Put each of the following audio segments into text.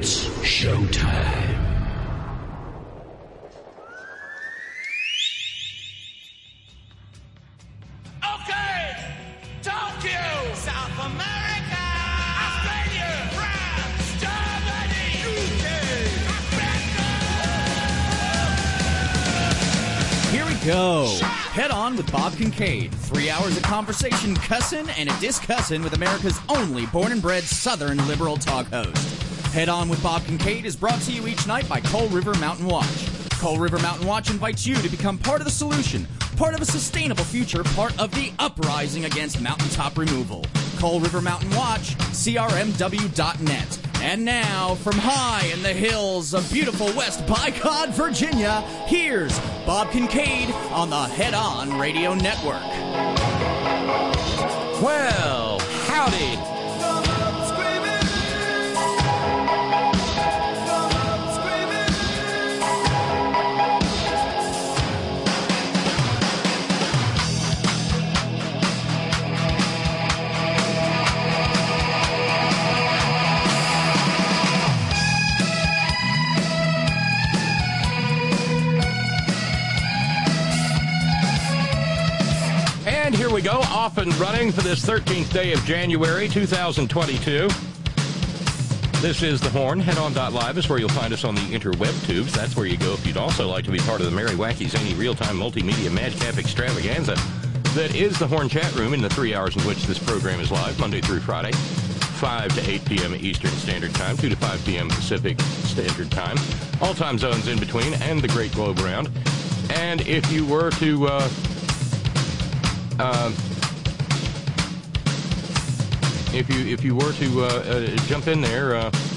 It's showtime. Okay! Tokyo! South America! Australia! France! Germany! UK! Africa! Here we go. Head on with Bob Kincaid. 3 hours of conversation, cussin' and a discussin' with America's only born and bred Southern liberal talk host. Head on with Bob Kincaid is brought to you each night by Coal River Mountain Watch. Coal River Mountain Watch invites you to become part of the solution, part of a sustainable future, part of the uprising against mountaintop removal. Coal River Mountain Watch, crmw.net. And now, from high in the hills of beautiful West Bicod, Virginia, here's Bob Kincaid on the Head On Radio Network. Well, howdy. And here we go, off and running for this 13th day of January 2022. This is The Horn. Headon.live is where you'll find us on the interweb tubes. That's where you go if you'd also like to be part of the merry, wacky, zany, real-time multimedia madcap extravaganza that is The Horn chat room in the 3 hours in which this program is live, Monday through Friday, 5 to 8 p.m. Eastern Standard Time, 2 to 5 p.m. Pacific Standard Time, all time zones in between, and the great globe around. And if you were to if you were to jump in there,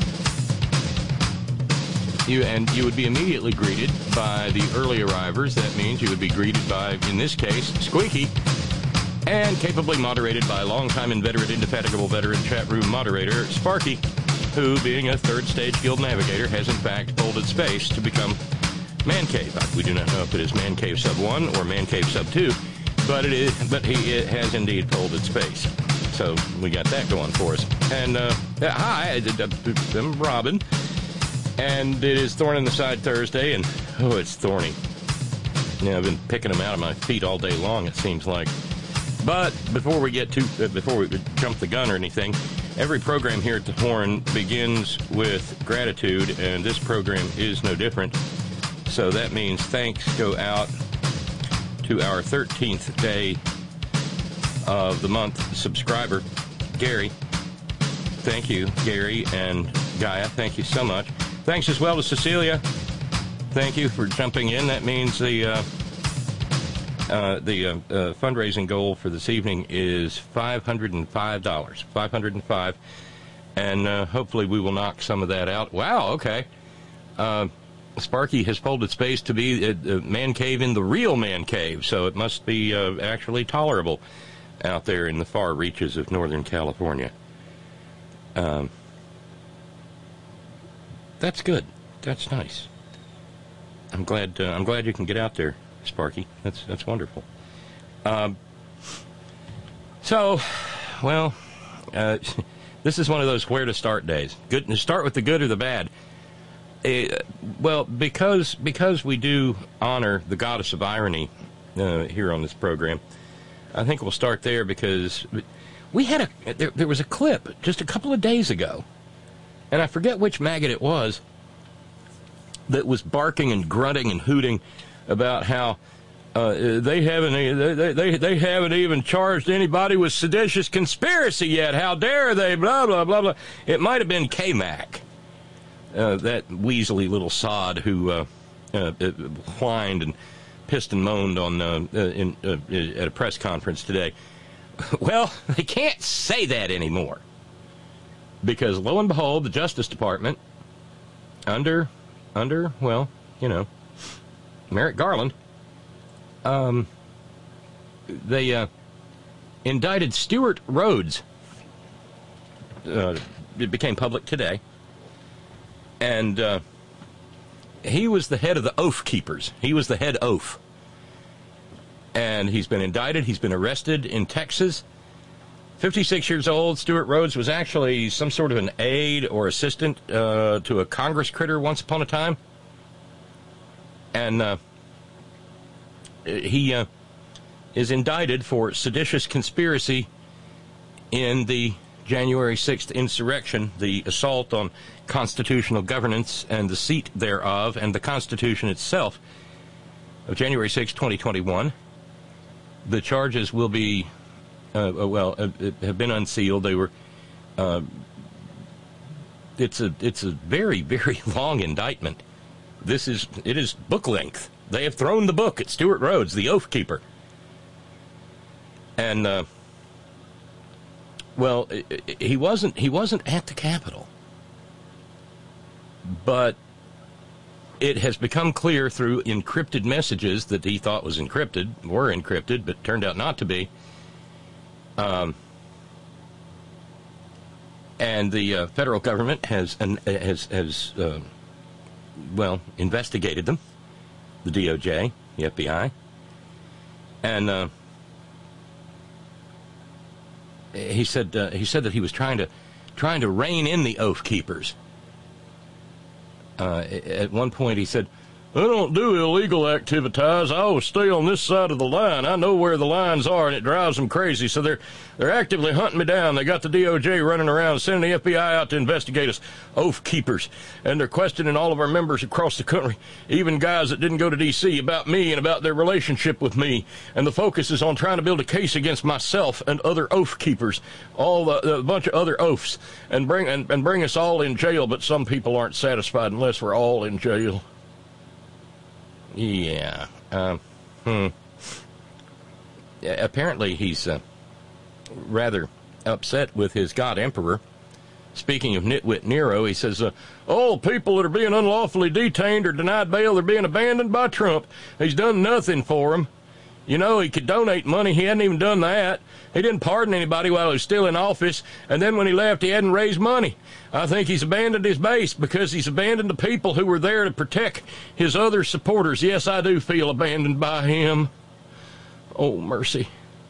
you would be immediately greeted by the early arrivers. That means you would be greeted by, in this case, Squeaky, and capably moderated by longtime inveterate, indefatigable veteran chat room moderator Sparky, who, being a third stage guild navigator, has in fact folded space to become Man Cave. We do not know if it is Man Cave Sub 1 or Man Cave Sub 2. But he has indeed folded space. So we got that going for us. And, hi, I'm Robin. And it is Thorn in the Side Thursday, and, oh, it's thorny. I've been picking them out of my feet all day long, it seems like. But before we jump the gun or anything, every program here at The Horn begins with gratitude, and this program is no different. So that means thanks go out to our 13th day of the month subscriber, Gary. Thank you, Gary and Gaia. Thank you so much. Thanks as well to Cecilia. Thank you for jumping in. That means the fundraising goal for this evening is $505. $505. And hopefully we will knock some of that out. Wow, okay. Sparky has folded space to be a man cave in the real man cave, so it must be actually tolerable out there in the far reaches of Northern California. That's good. That's nice. I'm glad you can get out there, Sparky. That's wonderful. This is one of those where to start days. Good. Start with the good or the bad. Because we do honor the goddess of irony here on this program, I think we'll start there because we had there was a clip just a couple of days ago, and I forget which maggot it was that was barking and grunting and hooting about how they haven't even charged anybody with seditious conspiracy yet. How dare they? Blah blah blah blah. It might have been K-Mac. That weaselly little sod who whined and pissed and moaned on at a press conference today. Well, they can't say that anymore because, lo and behold, the Justice Department, under Merrick Garland, they indicted Stuart Rhodes. It became public today. And he was the head of the Oath Keepers. He was the head oaf. And he's been indicted. He's been arrested in Texas. 56 years old. Stuart Rhodes was actually some sort of an aide or assistant to a Congress critter once upon a time. And he is indicted for seditious conspiracy in the January 6th insurrection, the assault on constitutional governance and the seat thereof, and the Constitution itself of January 6, 2021. The charges will be, have been unsealed. They were, it's a very, very long indictment. It is book length. They have thrown the book at Stuart Rhodes, the Oath Keeper. And, he wasn't at the Capitol. But it has become clear through encrypted messages that he thought were encrypted, but turned out not to be. And the federal government has investigated them, the DOJ, the FBI, and he said that he was trying to rein in the Oath Keepers. At one point, he said, "I don't do illegal activities. I always stay on this side of the line. I know where the lines are, and it drives them crazy. So they're actively hunting me down. They got the DOJ running around, sending the FBI out to investigate us, Oath Keepers. And they're questioning all of our members across the country, even guys that didn't go to D.C., about me and about their relationship with me. And the focus is on trying to build a case against myself and other Oath Keepers, a bunch of other oaths, and bring us all in jail. But some people aren't satisfied unless we're all in jail." Yeah. Apparently he's rather upset with his God Emperor. Speaking of nitwit Nero, he says, all people that are being unlawfully detained or denied bail, they're being abandoned by Trump. He's done nothing for them. You know, he could donate money. He hadn't even done that. He didn't pardon anybody while he was still in office. And then when he left, he hadn't raised money. I think he's abandoned his base because he's abandoned the people who were there to protect his other supporters. Yes, I do feel abandoned by him. Oh, mercy.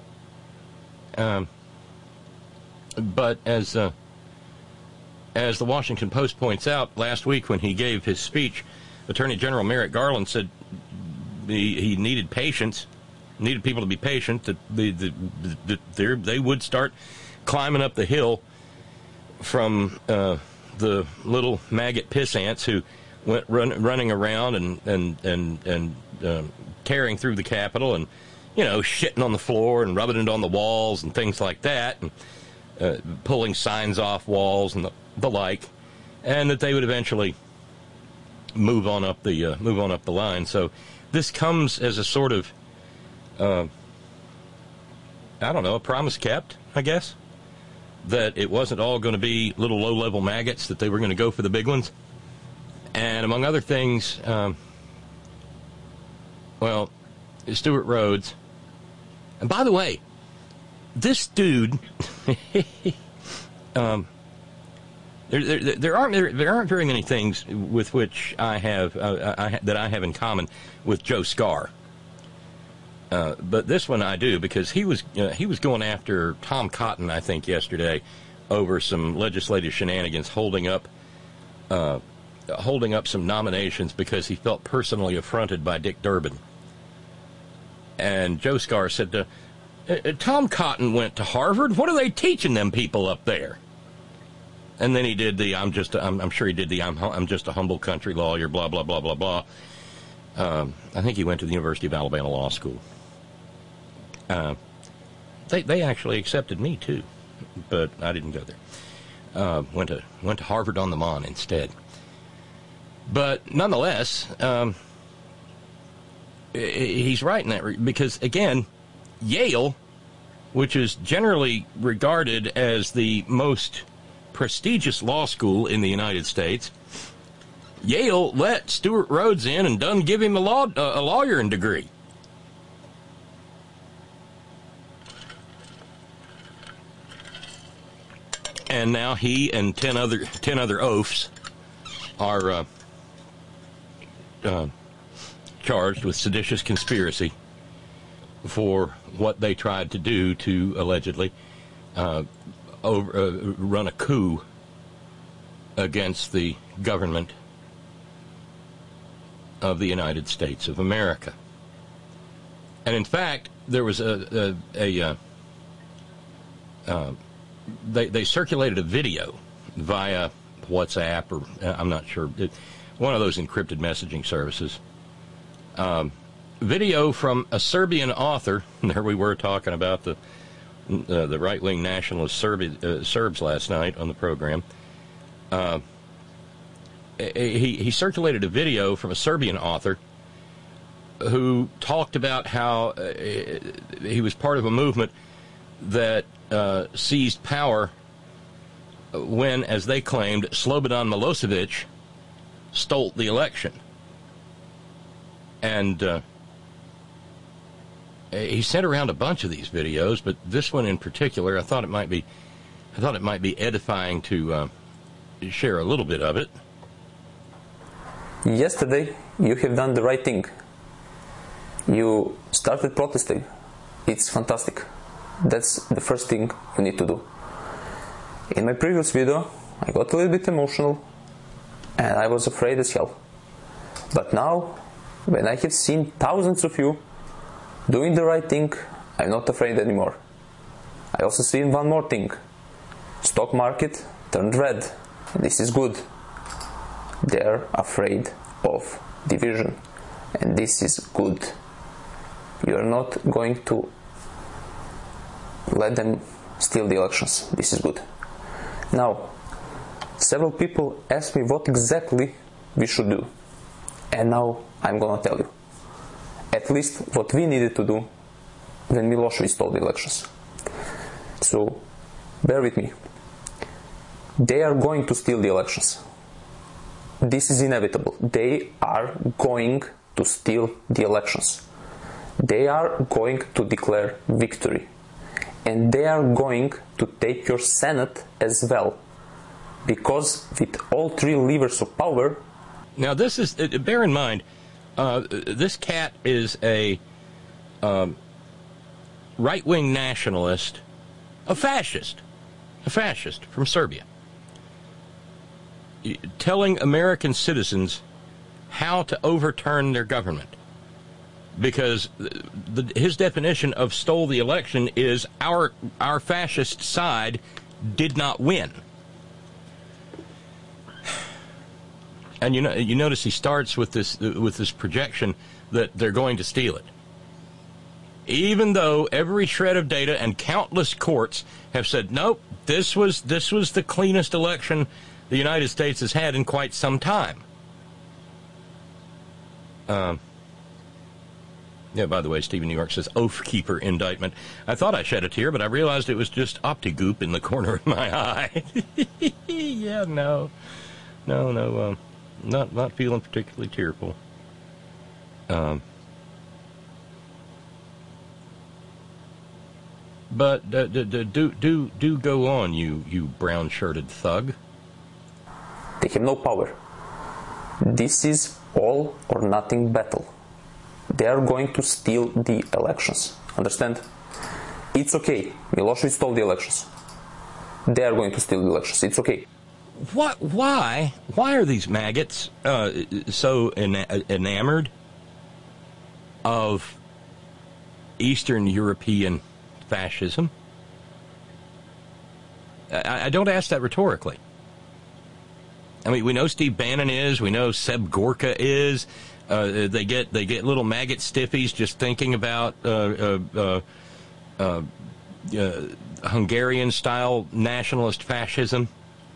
But as the Washington Post points out, last week when he gave his speech, Attorney General Merrick Garland said he needed patience. Needed people to be patient, that they would start climbing up the hill from the little maggot piss ants who went running around and tearing through the Capitol and, shitting on the floor and rubbing it on the walls and things like that, and pulling signs off walls and the like, and that they would eventually move on up the line. So this comes as a sort of a promise kept, I guess, that it wasn't all going to be little low-level maggots, that they were going to go for the big ones. And among other things, Stuart Rhodes. And by the way, this dude, there aren't very many things with which I have in common with Joe Scar. But this one I do, because he was going after Tom Cotton, I think, yesterday over some legislative shenanigans, holding up some nominations because he felt personally affronted by Dick Durbin. And Joe Scar said, Tom Cotton went to Harvard. What are they teaching them people up there? And then he did I'm just a humble country lawyer, blah, blah, blah, blah, blah. I think he went to the University of Alabama Law School. They actually accepted me too, but I didn't go there. Went to Harvard on the Mon instead. But nonetheless, he's right in that, because again, Yale, which is generally regarded as the most prestigious law school in the United States, Yale let Stuart Rhodes in and done give him a lawyering degree. And now he and 10 other oafs are charged with seditious conspiracy for what they tried to do to allegedly run a coup against the government of the United States of America. And in fact, there was they circulated a video via WhatsApp, or I'm not sure, one of those encrypted messaging services. Video from a Serbian author. There we were talking about the right-wing nationalist Serbs last night on the program. He circulated a video from a Serbian author who talked about how he was part of a movement that seized power when, as they claimed, Slobodan Milosevic stole the election. And he sent around a bunch of these videos, but this one in particular, I thought it might be edifying to share a little bit of it. Yesterday, you have done the right thing. You started protesting. It's fantastic. That's the first thing you need to do. In my previous video, I got a little bit emotional and I was afraid as hell. But now, when I have seen thousands of you doing the right thing, I'm not afraid anymore. I also seen one more thing. Stock market turned red. This is good. They're afraid of division, and this is good. You are not going to let them steal the elections. This is good. Now, several people asked me what exactly we should do, and now I'm gonna tell you at least what we needed to do when Milosevic stole the elections. So bear with me. They are going to steal the elections. This is inevitable. They are going to steal the elections. They are going to declare victory. And they are going to take your Senate as well. Because with all three levers of power... Now this is, bear in mind, this cat is a right-wing nationalist, a fascist from Serbia, telling American citizens how to overturn their government. Because his definition of stole the election is our fascist side did not win. And you notice he starts with this projection that they're going to steal it. Even though every shred of data and countless courts have said, nope, this was the cleanest election the United States has had in quite some time. Yeah, by the way, Stephen New York says, Oath Keeper indictment. I thought I shed a tear, but I realized it was just OptiGoop in the corner of my eye. Yeah, no, not feeling particularly tearful. But do go on, you brown-shirted thug. They have no power. This is all or nothing battle. They are going to steal the elections. Understand? It's okay. Milosevic stole the elections. They are going to steal the elections. It's okay. What? Why are these maggots so enamored of Eastern European fascism? I don't ask that rhetorically. I mean, we know Steve Bannon is. We know Seb Gorka is. They get little maggot stiffies just thinking about Hungarian-style nationalist fascism.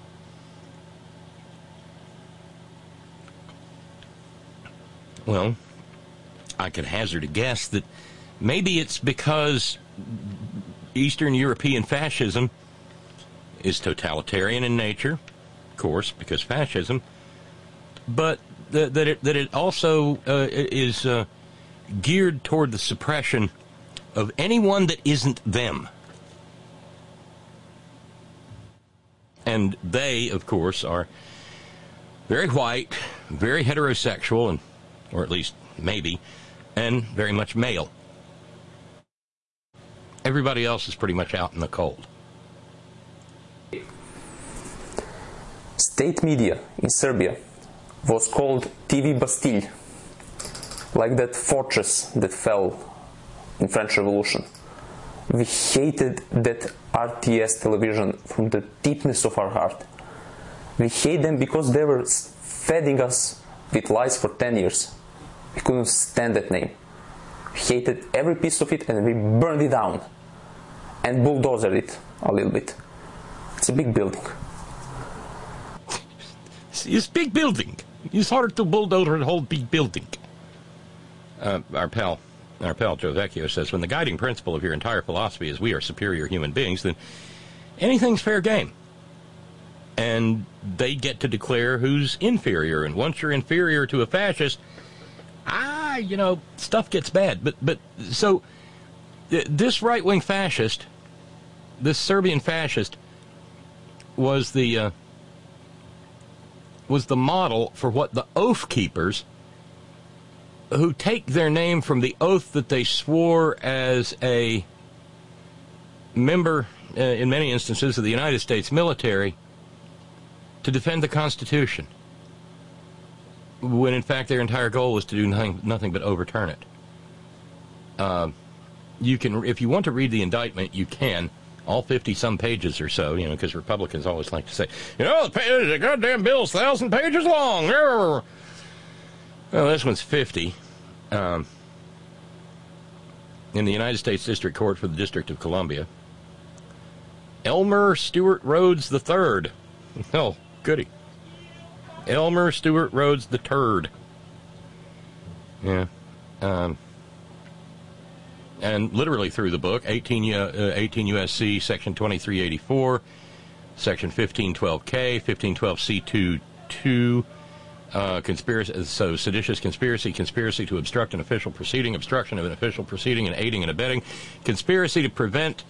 Well, I could hazard a guess that maybe it's because Eastern European fascism is totalitarian in nature, of course, because fascism, but that it also is geared toward the suppression of anyone that isn't them. And they, of course, are very white, very heterosexual, and or at least maybe, and very much male. Everybody else is pretty much out in the cold. state media in Serbia was called TV Bastille, like that fortress that fell in French Revolution. We hated that RTS television from the deepness of our heart. We hate them because they were feeding us with lies for 10 years. We couldn't stand that name. We hated every piece of it and we burned it down and bulldozed it a little bit. It's a big building. It's a big building. It's hard to bulldoze a whole big building. Our pal Joe Vecchio says, when the guiding principle of your entire philosophy is we are superior human beings, then anything's fair game. And they get to declare who's inferior. And once you're inferior to a fascist, stuff gets bad. But so this right-wing fascist, this Serbian fascist, was the model for what the Oath Keepers, who take their name from the oath that they swore as a member, in many instances, of the United States military, to defend the Constitution, when in fact their entire goal was to do nothing but overturn it. You can, if you want to read the indictment, you can, all 50-some pages or so, because Republicans always like to say, the goddamn bill's 1,000 pages long. Well, this one's 50. In the United States District Court for the District of Columbia, Elmer Stewart Rhodes III. Oh, goody. Elmer Stewart Rhodes the Turd. Yeah. And literally through the book, 18 U.S.C. Section 2384, Section 1512K, 1512C2, conspiracy, so seditious conspiracy to obstruct an official proceeding, obstruction of an official proceeding, and aiding and abetting, conspiracy to prevent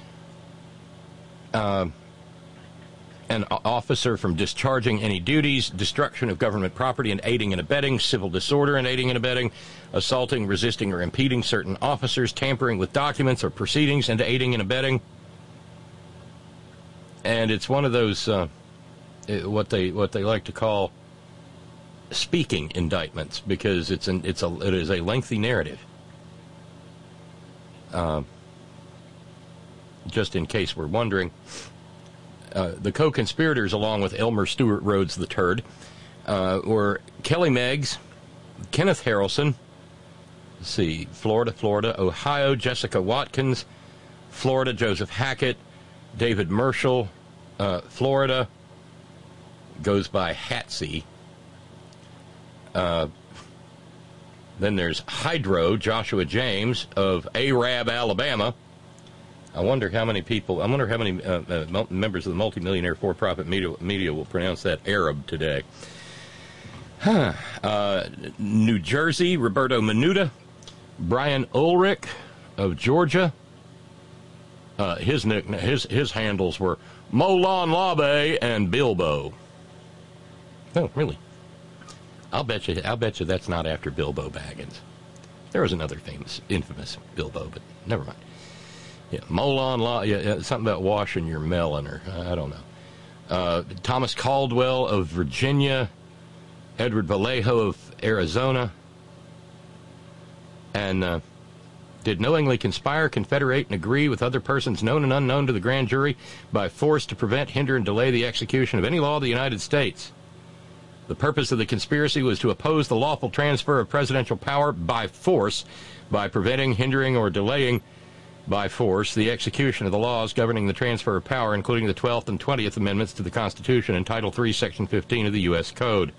an officer from discharging any duties, destruction of government property and aiding and abetting, civil disorder and aiding and abetting, assaulting, resisting, or impeding certain officers, tampering with documents or proceedings, and aiding and abetting. And it's one of those what they like to call speaking indictments, because it is a lengthy narrative. Just in case we're wondering, the co-conspirators, along with Elmer Stewart Rhodes the Turd, were Kelly Meggs, Kenneth Harrelson, Florida, Ohio, Jessica Watkins, Florida, Joseph Hackett, David Merschel, Florida, goes by Hatsy. Then there's Hydro, Joshua James of Arab, Alabama. I wonder how many members of the multimillionaire for-profit media will pronounce that Arab today. New Jersey, Roberto Menuda. Brian Ulrich of Georgia. His handles were Molon Labe and Bilbo. Oh, really? I'll bet you that's not after Bilbo Baggins. There was another infamous Bilbo, but never mind. Yeah, Molon Labe, something about washing your melon, or I don't know. Thomas Caldwell of Virginia, Edward Vallejo of Arizona, and did knowingly conspire, confederate, and agree with other persons known and unknown to the grand jury by force to prevent, hinder, and delay the execution of any law of the United States. The purpose of the conspiracy was to oppose the lawful transfer of presidential power by force by preventing, hindering, or delaying by force the execution of the laws governing the transfer of power, including the 12th and 20th Amendments to the Constitution and Title III, Section 15 of the U.S. Code.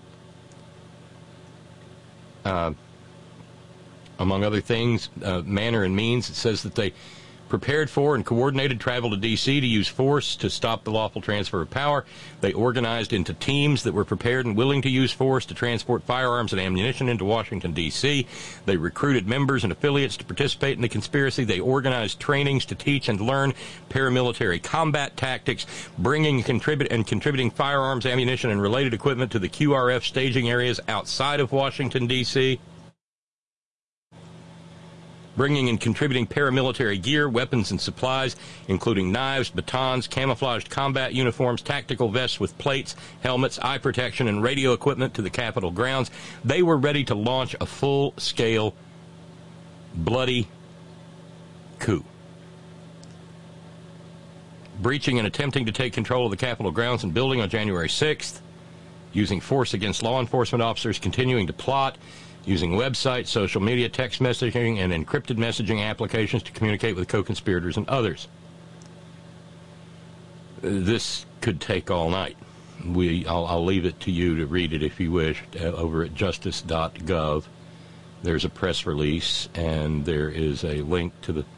Among other things, manner and means, it says that they prepared for and coordinated travel to D.C. to use force to stop the lawful transfer of power. They organized into teams that were prepared and willing to use force to transport firearms and ammunition into Washington, D.C. They recruited members and affiliates to participate in the conspiracy. They organized trainings to teach and learn paramilitary combat tactics, bringing and contributing firearms, ammunition, and related equipment to the QRF staging areas outside of Washington, D.C. bringing and contributing paramilitary gear, weapons, and supplies, including knives, batons, camouflaged combat uniforms, tactical vests with plates, helmets, eye protection, and radio equipment to the Capitol grounds. They were ready to launch a full-scale, bloody coup. Breaching and attempting to take control of the Capitol grounds and building on January 6th, using force against law enforcement officers, continuing to plot, using websites, social media, text messaging, and encrypted messaging applications to communicate with co-conspirators and others. This could take all night. I'll leave it to you to read it if you wish over at justice.gov. There's a press release, and there is a link to the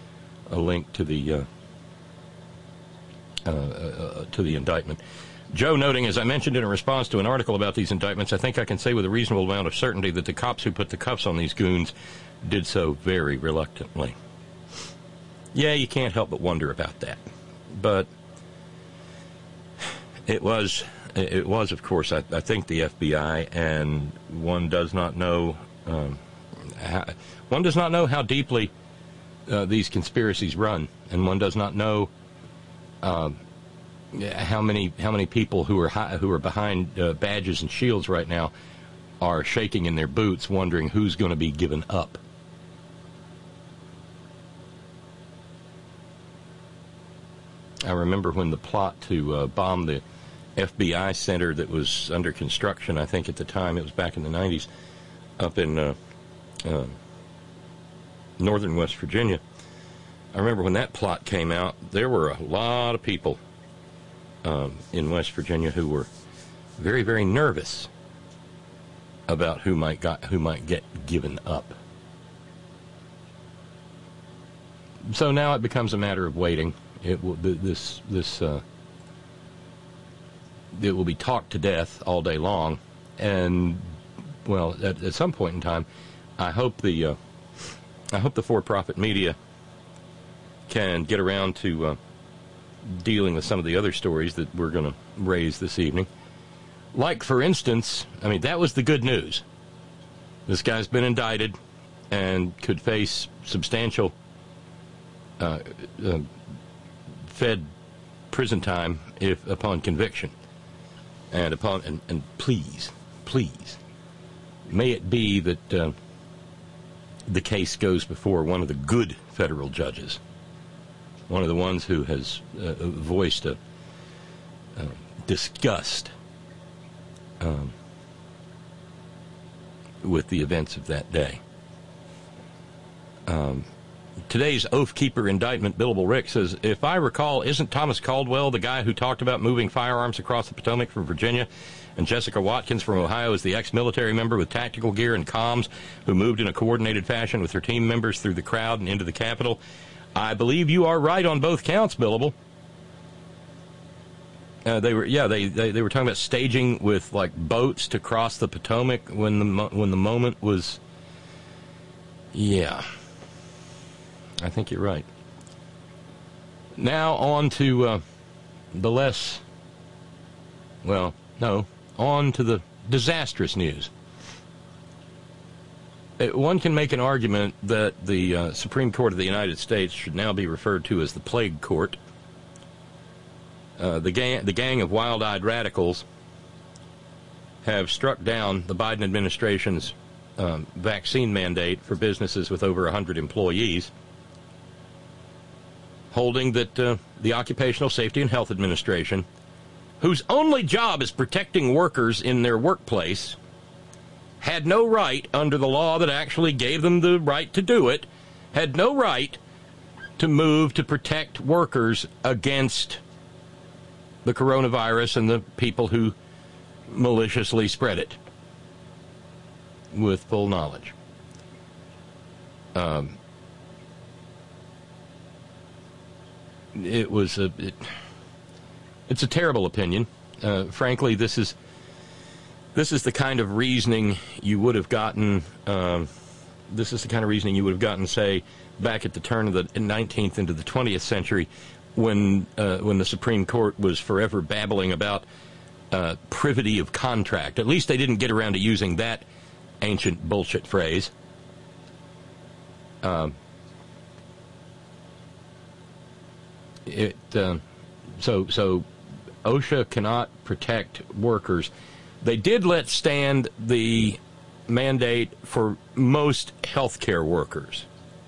indictment. Joe noting, as I mentioned in a response to an article about these indictments, I think I can say with a reasonable amount of certainty that the cops who put the cuffs on these goons did so very reluctantly. Yeah, you can't help but wonder about that. But it was, of course, I think the FBI, and one does not know how deeply these conspiracies run, and one does not know how many people who are behind badges and shields right now are shaking in their boots, wondering who's going to be given up. I remember when the plot to bomb the FBI center that was under construction, I think at the time, it was back in the 90s, up in northern West Virginia. I remember when that plot came out, there were a lot of people in West Virginia who were very, very nervous about who might get given up. So now it becomes a matter of waiting. It will it will be talked to death all day long, and well, at some point in time, I hope the for-profit media can get around to dealing with some of the other stories that we're going to raise this evening. Like, for instance, I mean, that was the good news. This guy's been indicted and could face substantial Fed prison time if upon conviction. And please, may it be that the case goes before one of the good federal judges, one of the ones who has voiced a disgust with the events of that day. Today's Oath Keeper indictment, Billable Rick, says, if I recall, isn't Thomas Caldwell the guy who talked about moving firearms across the Potomac from Virginia? And Jessica Watkins from Ohio is the ex-military member with tactical gear and comms who moved in a coordinated fashion with her team members through the crowd and into the Capitol. I believe you are right on both counts, Billable. They were talking about staging with like boats to cross the Potomac when the moment was. Yeah, I think you're right. Now on to on to the disastrous news. One can make an argument that the Supreme Court of the United States should now be referred to as the Plague Court. The gang of wild-eyed radicals have struck down the Biden administration's vaccine mandate for businesses with over 100 employees, holding that the Occupational Safety and Health Administration, whose only job is protecting workers in their workplace, had no right, under the law that actually gave them the right to do it, had no right to move to protect workers against the coronavirus and the people who maliciously spread it with full knowledge. It's a terrible opinion. Frankly, this is the kind of reasoning you would have gotten. Say, back at the turn of the 19th into the 20th century, when the Supreme Court was forever babbling about privity of contract. At least they didn't get around to using that ancient bullshit phrase. So OSHA cannot protect workers. They did let stand the mandate for most healthcare workers.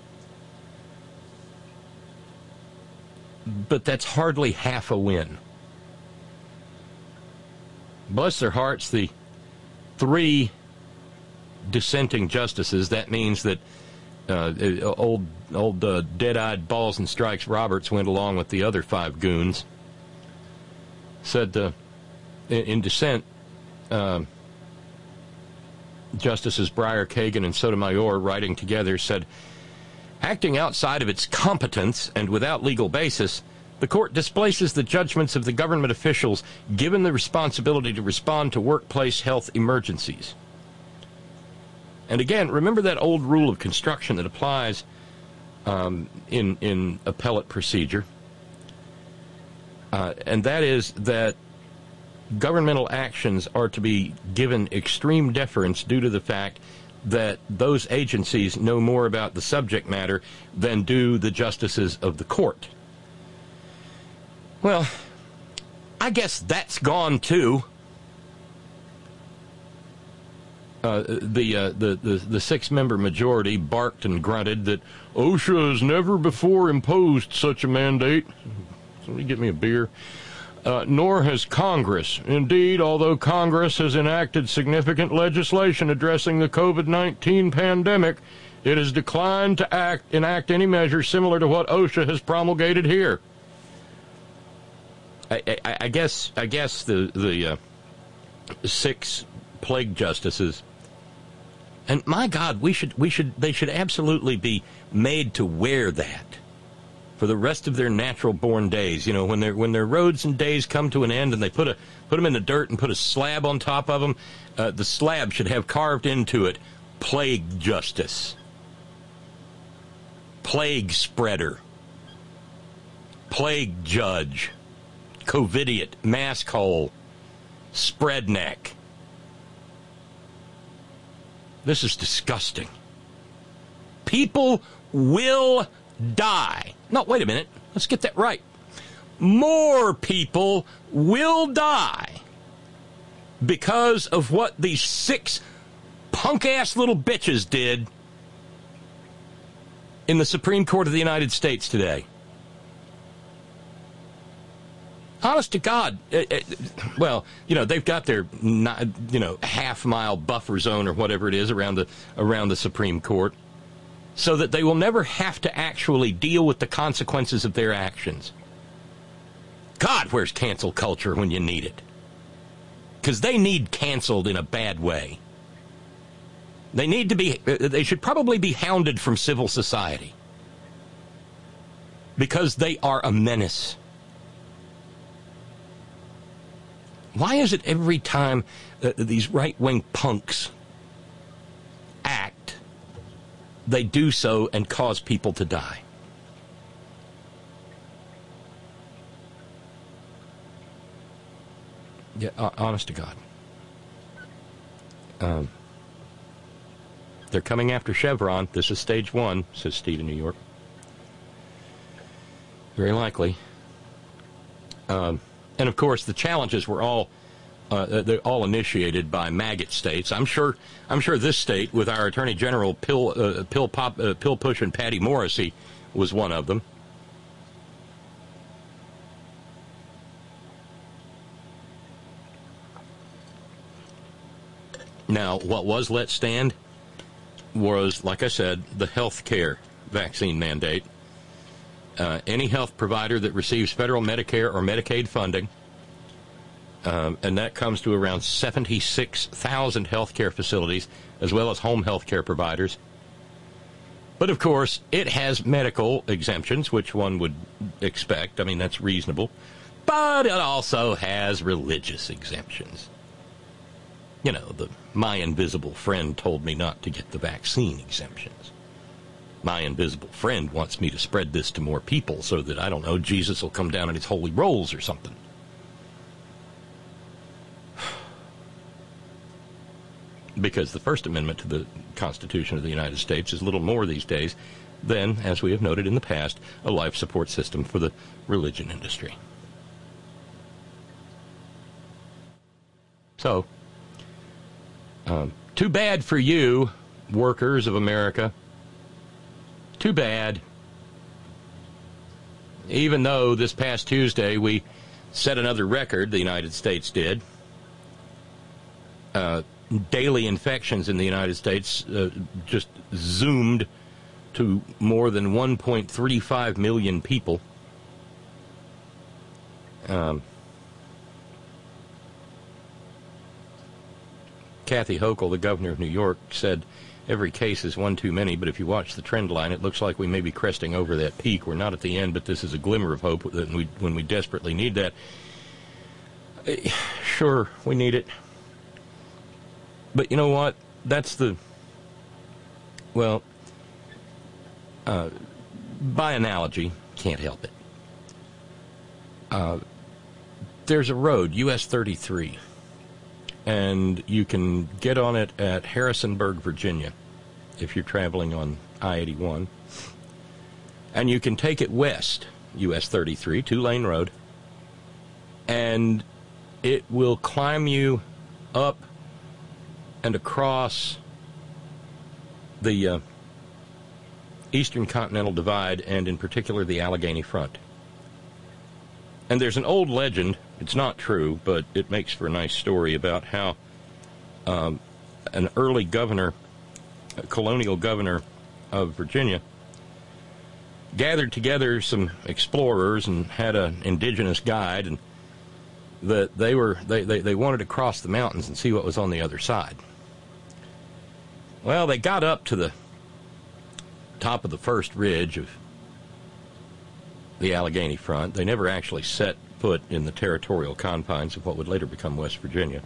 But that's hardly half a win. Bless their hearts, the 3 dissenting justices, that means that old dead-eyed balls and strikes Roberts went along with the other 5 goons, said in dissent, Justices Breyer, Kagan, and Sotomayor, writing together, said, acting outside of its competence and without legal basis, the court displaces the judgments of the government officials given the responsibility to respond to workplace health emergencies. And again, remember that old rule of construction that applies in appellate procedure, and that is that governmental actions are to be given extreme deference due to the fact that those agencies know more about the subject matter than do the justices of the court. Well, I guess that's gone too. The 6-member majority barked and grunted that OSHA has never before imposed such a mandate. Somebody get me a beer. Nor has Congress. Indeed, although Congress has enacted significant legislation addressing the COVID-19 pandemic, it has declined to enact any measure similar to what OSHA has promulgated here. I guess the 6 plague justices, and my God, they should absolutely be made to wear that for the rest of their natural-born days. You know, when their roads and days come to an end, and they put them in the dirt and put a slab on top of them, the slab should have carved into it plague justice, plague spreader, plague judge, covidiot, mask hole, spread neck. This is disgusting. People will die. No, wait a minute. Let's get that right. More people will die because of what these 6 punk-ass little bitches did in the Supreme Court of the United States today. Honest to God, well, you know, they've got their, half-mile buffer zone or whatever it is around the Supreme Court, so that they will never have to actually deal with the consequences of their actions. God, where's cancel culture when you need it? Because they need canceled in a bad way. They should probably be hounded from civil society, because they are a menace. Why is it every time these right-wing punks act, they do so and cause people to die? Yeah, honest to God. They're coming after Chevron. This is stage 1, says Steve in New York. Very likely. And of course, the challenges were all they're all initiated by maggot states. I'm sure this state, with our Attorney General pill push and Patty Morrissey, was one of them. Now, what was let stand was, like I said, the health care vaccine mandate. Any health provider that receives federal Medicare or Medicaid funding, and that comes to around 76,000 health care facilities, as well as home health care providers. But, of course, it has medical exemptions, which one would expect. I mean, that's reasonable. But it also has religious exemptions. You know, my invisible friend told me not to get the vaccine exemptions. My invisible friend wants me to spread this to more people so that, I don't know, Jesus will come down in his holy rolls or because the First Amendment to the Constitution of the United States is little more these days than, as we have noted in the past, a life support system for the religion industry. So, too bad for you, workers of America. Too bad. Even though this past Tuesday we set another record, the United States did. Daily infections in the United States just zoomed to more than 1.35 million people. Kathy Hochul, the governor of New York, said every case is one too many, but if you watch the trend line, it looks like we may be cresting over that peak. We're not at the end, but this is a glimmer of hope that when we desperately need that. Sure, we need it. But you know what? That's the, well, by analogy, can't help it. There's a road, US 33, and you can get on it at Harrisonburg, Virginia, if you're traveling on I-81. And you can take it west, US 33, two-lane road, and it will climb you up and across the Eastern Continental Divide, and in particular the Allegheny Front. And there's an old legend, it's not true, but it makes for a nice story about how an early governor, a colonial governor of Virginia, gathered together some explorers and had an indigenous guide, and that they wanted to cross the mountains and see what was on the other side. Well, they got up to the top of the first ridge of the Allegheny Front. They never actually set foot in the territorial confines of what would later become West Virginia.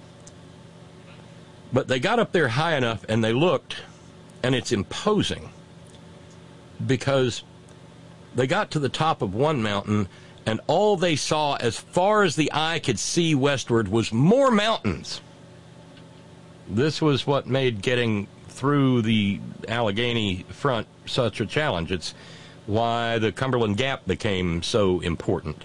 But they got up there high enough and they looked, and it's imposing because they got to the top of one mountain and all they saw as far as the eye could see westward was more mountains. This was what made getting through the Allegheny Front such a challenge. It's why the Cumberland Gap became so important.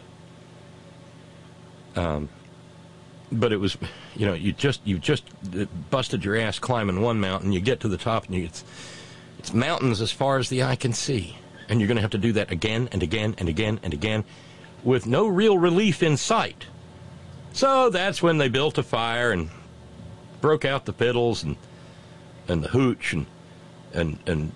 But it was, you know, you just busted your ass climbing one mountain. You get to the top, and it's mountains as far as the eye can see, and you're going to have to do that again and again and again and again, with no real relief in sight. So that's when they built a fire and broke out the fiddles and the hooch and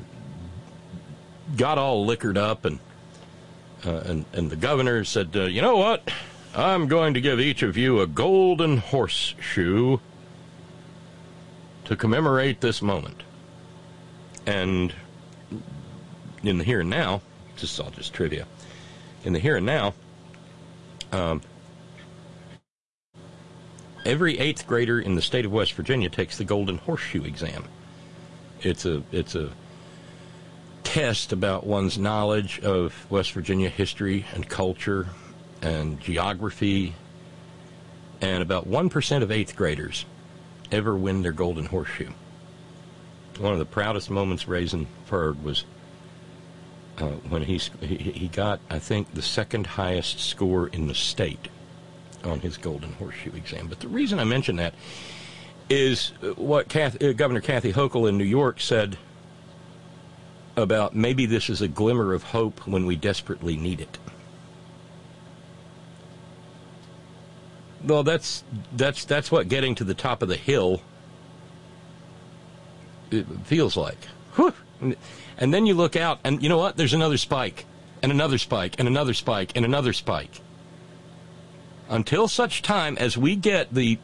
got all liquored up, and the governor said, you know what? I'm going to give each of you a golden horseshoe to commemorate this moment. And in the here and now, this is all just trivia, in the here and now, every 8th grader in the state of West Virginia takes the Golden Horseshoe exam. It's a test about one's knowledge of West Virginia history and culture and geography, and about 1% of 8th graders ever win their Golden Horseshoe. One of the proudest moments Raisin Ferg was when he got, I think, the second highest score in the state on his Golden Horseshoe exam. But the reason I mention that is what Governor Kathy Hochul in New York said about maybe this is a glimmer of hope when we desperately need it. Well, that's what getting to the top of the hill it feels like. Whew. And then you look out, and you know what? There's another spike, and another spike, and another spike, and another spike. Until such time as we get a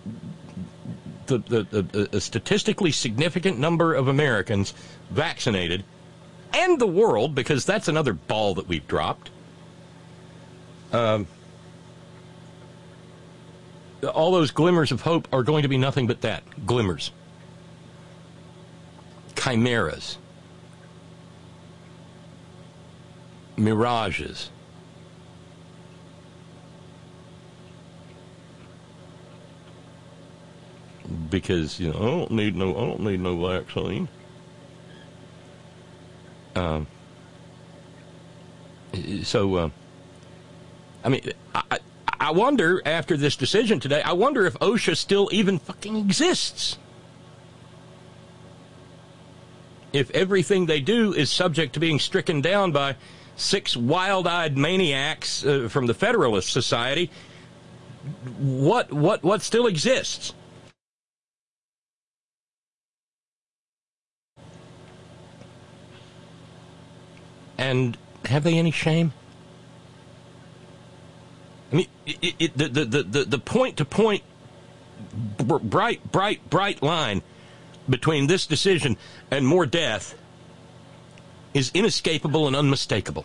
statistically significant number of Americans vaccinated, and the world, because that's another ball that we've dropped, all those glimmers of hope are going to be nothing but that. Glimmers. Chimeras. Mirages. because, I don't need no vaccine. I wonder, after this decision today, I wonder if OSHA still even fucking exists. If everything they do is subject to being stricken down by 6 wild-eyed maniacs from the Federalist Society, what still exists? And have they any shame? I mean, the point-to-point bright line between this decision and more death is inescapable and unmistakable.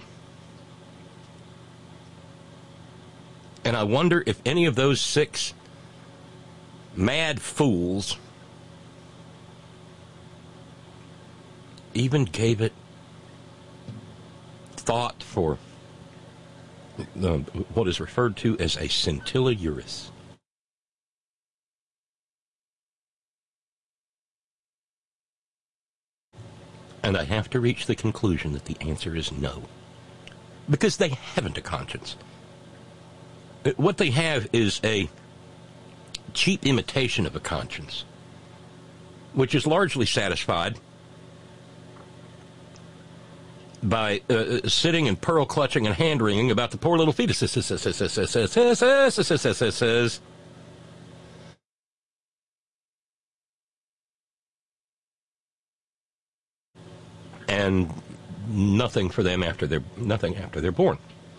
And I wonder if any of those 6 mad fools even gave it thought for what is referred to as a scintilla iuris. And I have to reach the conclusion that the answer is no. Because they haven't a conscience. What they have is a cheap imitation of a conscience, which is largely satisfied by sitting and pearl clutching and hand wringing about the poor little fetuses. And nothing for them after they're born.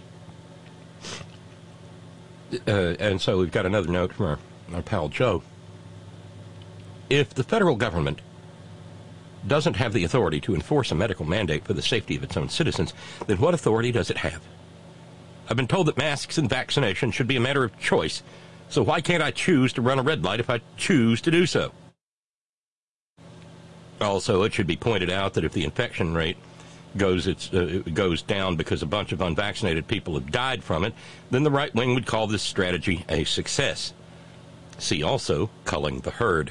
And so we've got another note from our pal Joe. If the federal government doesn't have the authority to enforce a medical mandate for the safety of its own citizens, then what authority does it have? I've been told that masks and vaccination should be a matter of choice, so why can't I choose to run a red light if I choose to do so? Also, it should be pointed out that if the infection rate goes down because a bunch of unvaccinated people have died from it, then the right wing would call this strategy a success. See also, culling the herd.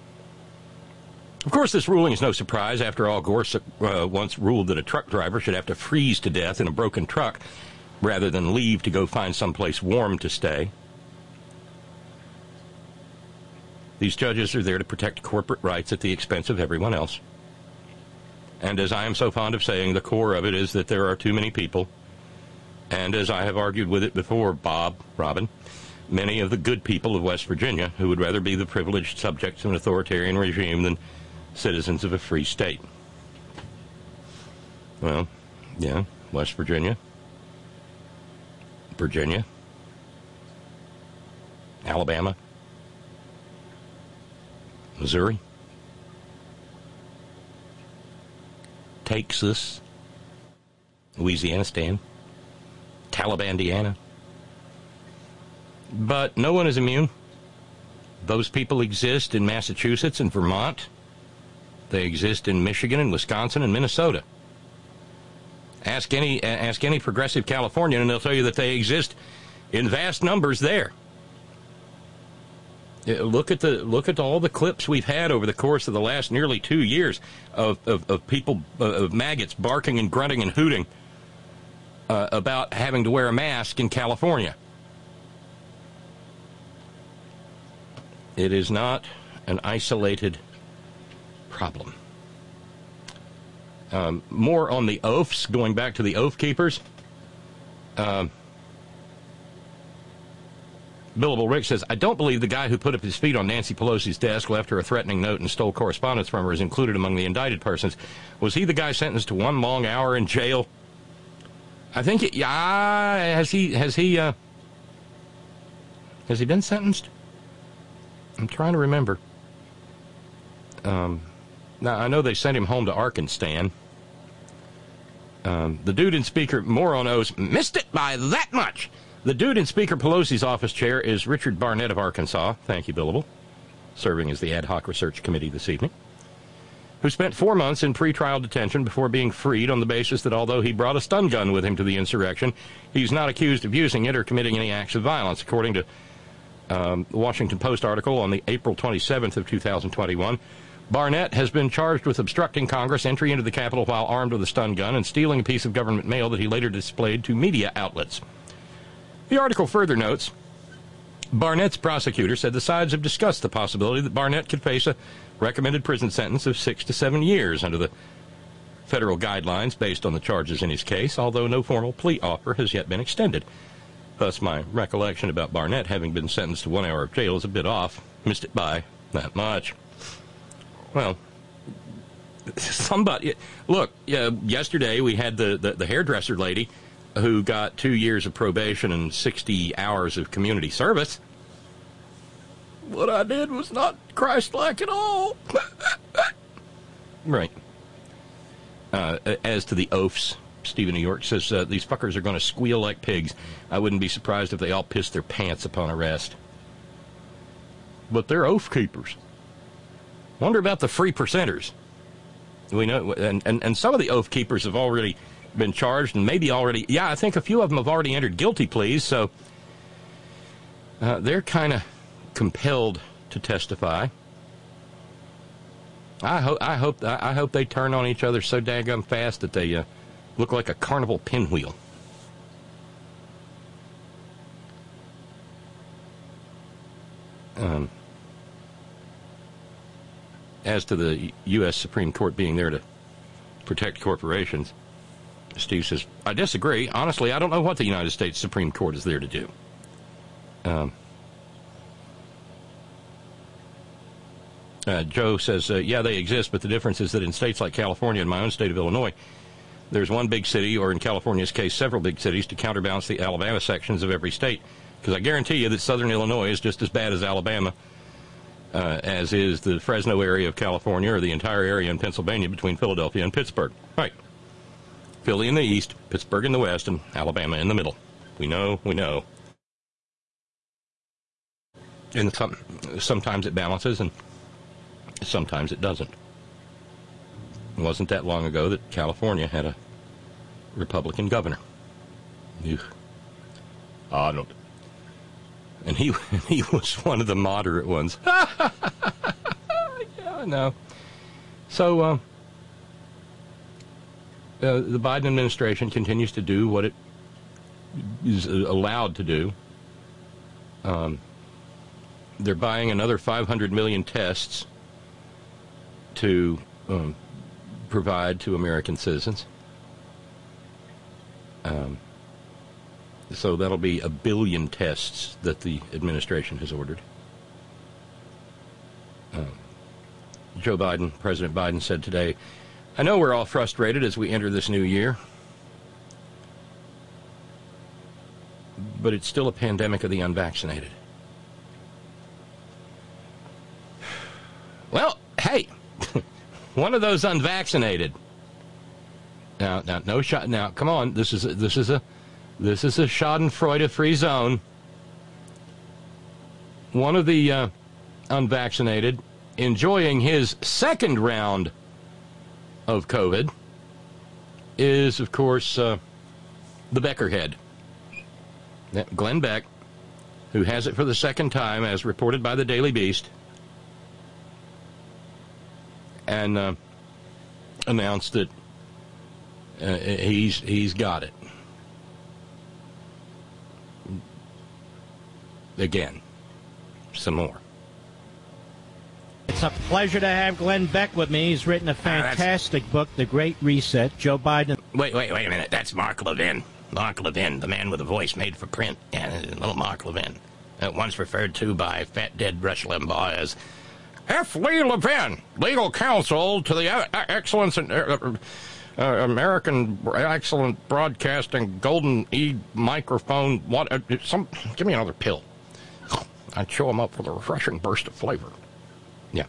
Of course, this ruling is no surprise. After all, Gorsuch once ruled that a truck driver should have to freeze to death in a broken truck rather than leave to go find someplace warm to stay. These judges are there to protect corporate rights at the expense of everyone else. And as I am so fond of saying, the core of it is that there are too many people. And as I have argued with it before, Robin, many of the good people of West Virginia who would rather be the privileged subjects of an authoritarian regime than citizens of a free state. Well, yeah, West Virginia, Alabama, Missouri, Texas, Louisianistan, Talibandiana. But no one is immune. Those people exist in Massachusetts and Vermont. They exist in Michigan and Wisconsin and Minnesota. Ask any progressive Californian and they'll tell you that they exist in vast numbers there. Look at all the clips we've had over the course of the last nearly 2 years of people, of maggots barking and grunting and hooting about having to wear a mask in California. It is not an isolated problem. More on the oafs, going back to the oath keepers. Billable Rick says, I don't believe the guy who put up his feet on Nancy Pelosi's desk, left her a threatening note, and stole correspondence from her is included among the indicted persons. Was he the guy sentenced to 1 long hour in jail? I think has he been sentenced? I'm trying to remember. Now, I know they sent him home to Arkansas. The dude in Speaker, more on O's, missed it by that much. The dude in Speaker Pelosi's office chair is Richard Barnett of Arkansas. Thank you, Billable. Serving as the ad hoc research committee this evening. Who spent 4 months in pretrial detention before being freed on the basis that although he brought a stun gun with him to the insurrection, he's not accused of using it or committing any acts of violence. According to The Washington Post article on the April 27th of 2021. Barnett has been charged with obstructing Congress entry into the Capitol while armed with a stun gun and stealing a piece of government mail that he later displayed to media outlets. The article further notes, Barnett's prosecutor said the sides have discussed the possibility that Barnett could face a recommended prison sentence of 6 to 7 years under the federal guidelines based on the charges in his case, although no formal plea offer has yet been extended. Thus, my recollection about Barnett having been sentenced to 1 hour of jail is a bit off. Missed it by that much. Well, somebody... Look, yesterday we had the hairdresser lady who got 2 years of probation and 60 hours of community service. What I did was not Christ-like at all. Right. As to the oafs, Stephen New York says these fuckers are going to squeal like pigs. I wouldn't be surprised if they all pissed their pants upon arrest. But they're oath keepers. Wonder about the free percenters. We know, and some of the oath keepers have already been charged, and maybe already. Yeah, I think a few of them have already entered guilty pleas. So they're kind of compelled to testify. I hope they turn on each other so daggum fast that they look like a carnival pinwheel. As to the U.S. Supreme Court being there to protect corporations, Steve says, I disagree. Honestly, I don't know what the United States Supreme Court is there to do. Joe says, yeah, they exist, but the difference is that in states like California and my own state of Illinois, there's one big city, or in California's case, several big cities, to counterbalance the Alabama sections of every state. Because I guarantee you that southern Illinois is just as bad as Alabama, as is the Fresno area of California, or the entire area in Pennsylvania between Philadelphia and Pittsburgh. Right. Philly in the east, Pittsburgh in the west, and Alabama in the middle. We know. And sometimes it balances, and sometimes it doesn't. It wasn't that long ago that California had a Republican governor. Arnold. And he was one of the moderate ones. Yeah, I know. So, the Biden administration continues to do what it is allowed to do. They're buying another 500 million tests to provide to American citizens. So that'll be 1 billion tests that the administration has ordered. Joe Biden, President Biden, said today, I know we're all frustrated as we enter this new year, but it's still a pandemic of the unvaccinated. Well, hey, one of those unvaccinated. Now, no shot. Now, come on. This is a Schadenfreude-free zone. One of the unvaccinated enjoying his second round of COVID is, of course, the Beckerhead. Glenn Beck, who has it for the second time, as reported by the Daily Beast, and announced that he's got it. Again, some more. It's a pleasure to have Glenn Beck with me. He's written a fantastic book, The Great Reset. Joe Biden. Wait a minute. That's Mark Levin. Mark Levin, the man with a voice made for print. Yeah, little Mark Levin. Once referred to by fat dead Rush Limbaugh as F. Lee Levin, legal counsel to the excellence in American excellent broadcasting, golden E microphone. Give me another pill. I'd show him up with a refreshing burst of flavor. Yeah.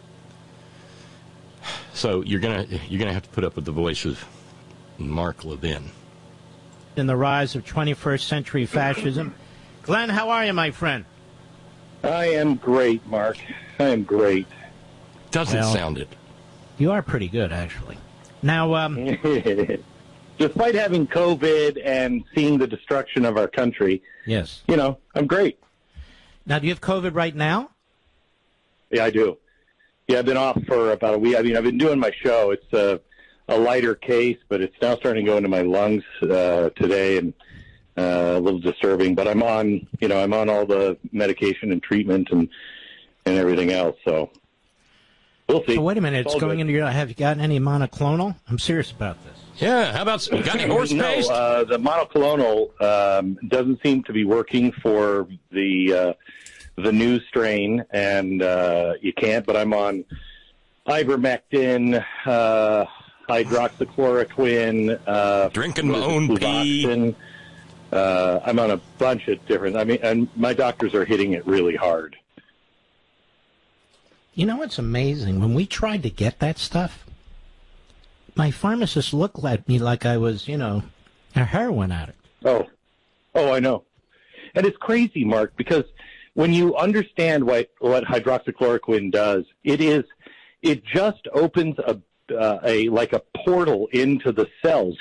So you're gonna have to put up with the voice of Mark Levin. In the rise of 21st century fascism. Glenn, how are you, my friend? I am great, Mark. I am great. Doesn't sound it. You are pretty good, actually. Now, despite having COVID and seeing the destruction of our country, yes, I'm great. Now, do you have COVID right now? Yeah, I do. Yeah, I've been off for about a week. I mean, I've been doing my show. It's a lighter case, but it's now starting to go into my lungs today, and a little disturbing. But I'm on all the medication and treatment and everything else. So we'll see. So wait a minute, it's going into your. Have you gotten any monoclonal? I'm serious about this. Yeah, how about you got any horse paste? No, the monoclonal doesn't seem to be working for the new strain, and you can't. But I'm on ivermectin, hydroxychloroquine, drinking my own pee. I'm on a bunch of different. I mean, and my doctors are hitting it really hard. You know what's amazing? When we tried to get that stuff, my pharmacist looked at me like I was, a heroin addict. Oh, I know. And it's crazy, Mark, because when you understand what hydroxychloroquine does, it just opens a portal into the cells.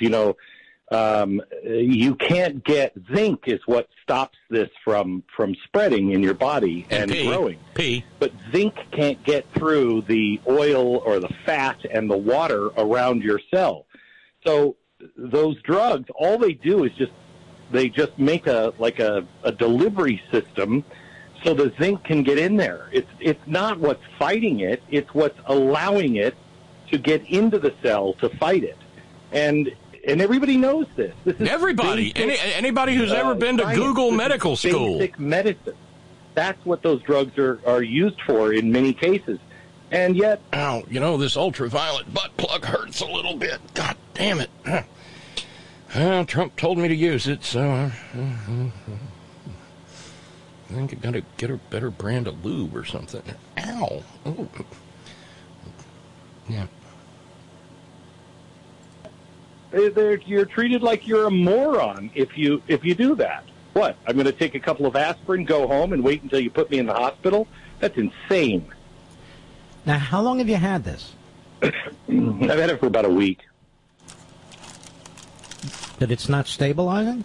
You can't get zinc is what stops this from spreading in your body and growing. But zinc can't get through the oil or the fat and the water around your cell. So those drugs, all they do is they just make a delivery system so the zinc can get in there. It's not what's fighting it, it's what's allowing it to get into the cell to fight it. And everybody knows this. This is everybody. Anybody who's ever been to science. Google This Medical is School. Basic medicine. That's what those drugs are used for in many cases. And yet... Ow, this ultraviolet butt plug hurts a little bit. God damn it. Trump told me to use it, so I think I got to get a better brand of lube or something. Ow. Ooh. Yeah. You're treated like you're a moron if you do that. What? I'm going to take a couple of aspirin, go home, and wait until you put me in the hospital? That's insane. Now, how long have you had this? I've had it for about a week. But it's not stabilizing?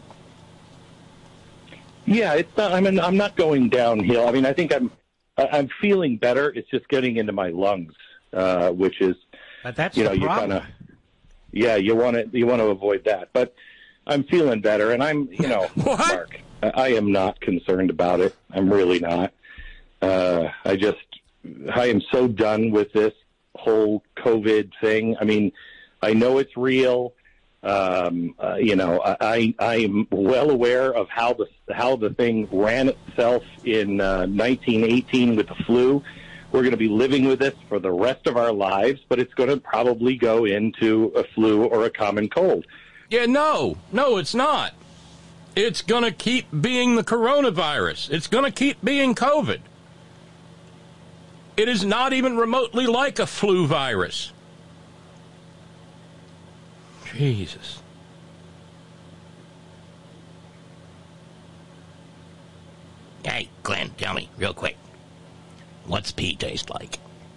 Yeah, it's not. I'm not going downhill. I mean, I think I'm feeling better. It's just getting into my lungs, which is, but that's the problem. You want to avoid that. But I'm feeling better, and I'm, Mark, I am not concerned about it. I'm really not. I am so done with this whole COVID thing. I mean, I know it's real. I am well aware of how the thing ran itself in 1918 with the flu. We're going to be living with this for the rest of our lives, but it's going to probably go into a flu or a common cold. Yeah, no, it's not. It's going to keep being the coronavirus. It's going to keep being COVID. It is not even remotely like a flu virus. Jesus. Hey, Glenn, tell me real quick. What's pee taste like?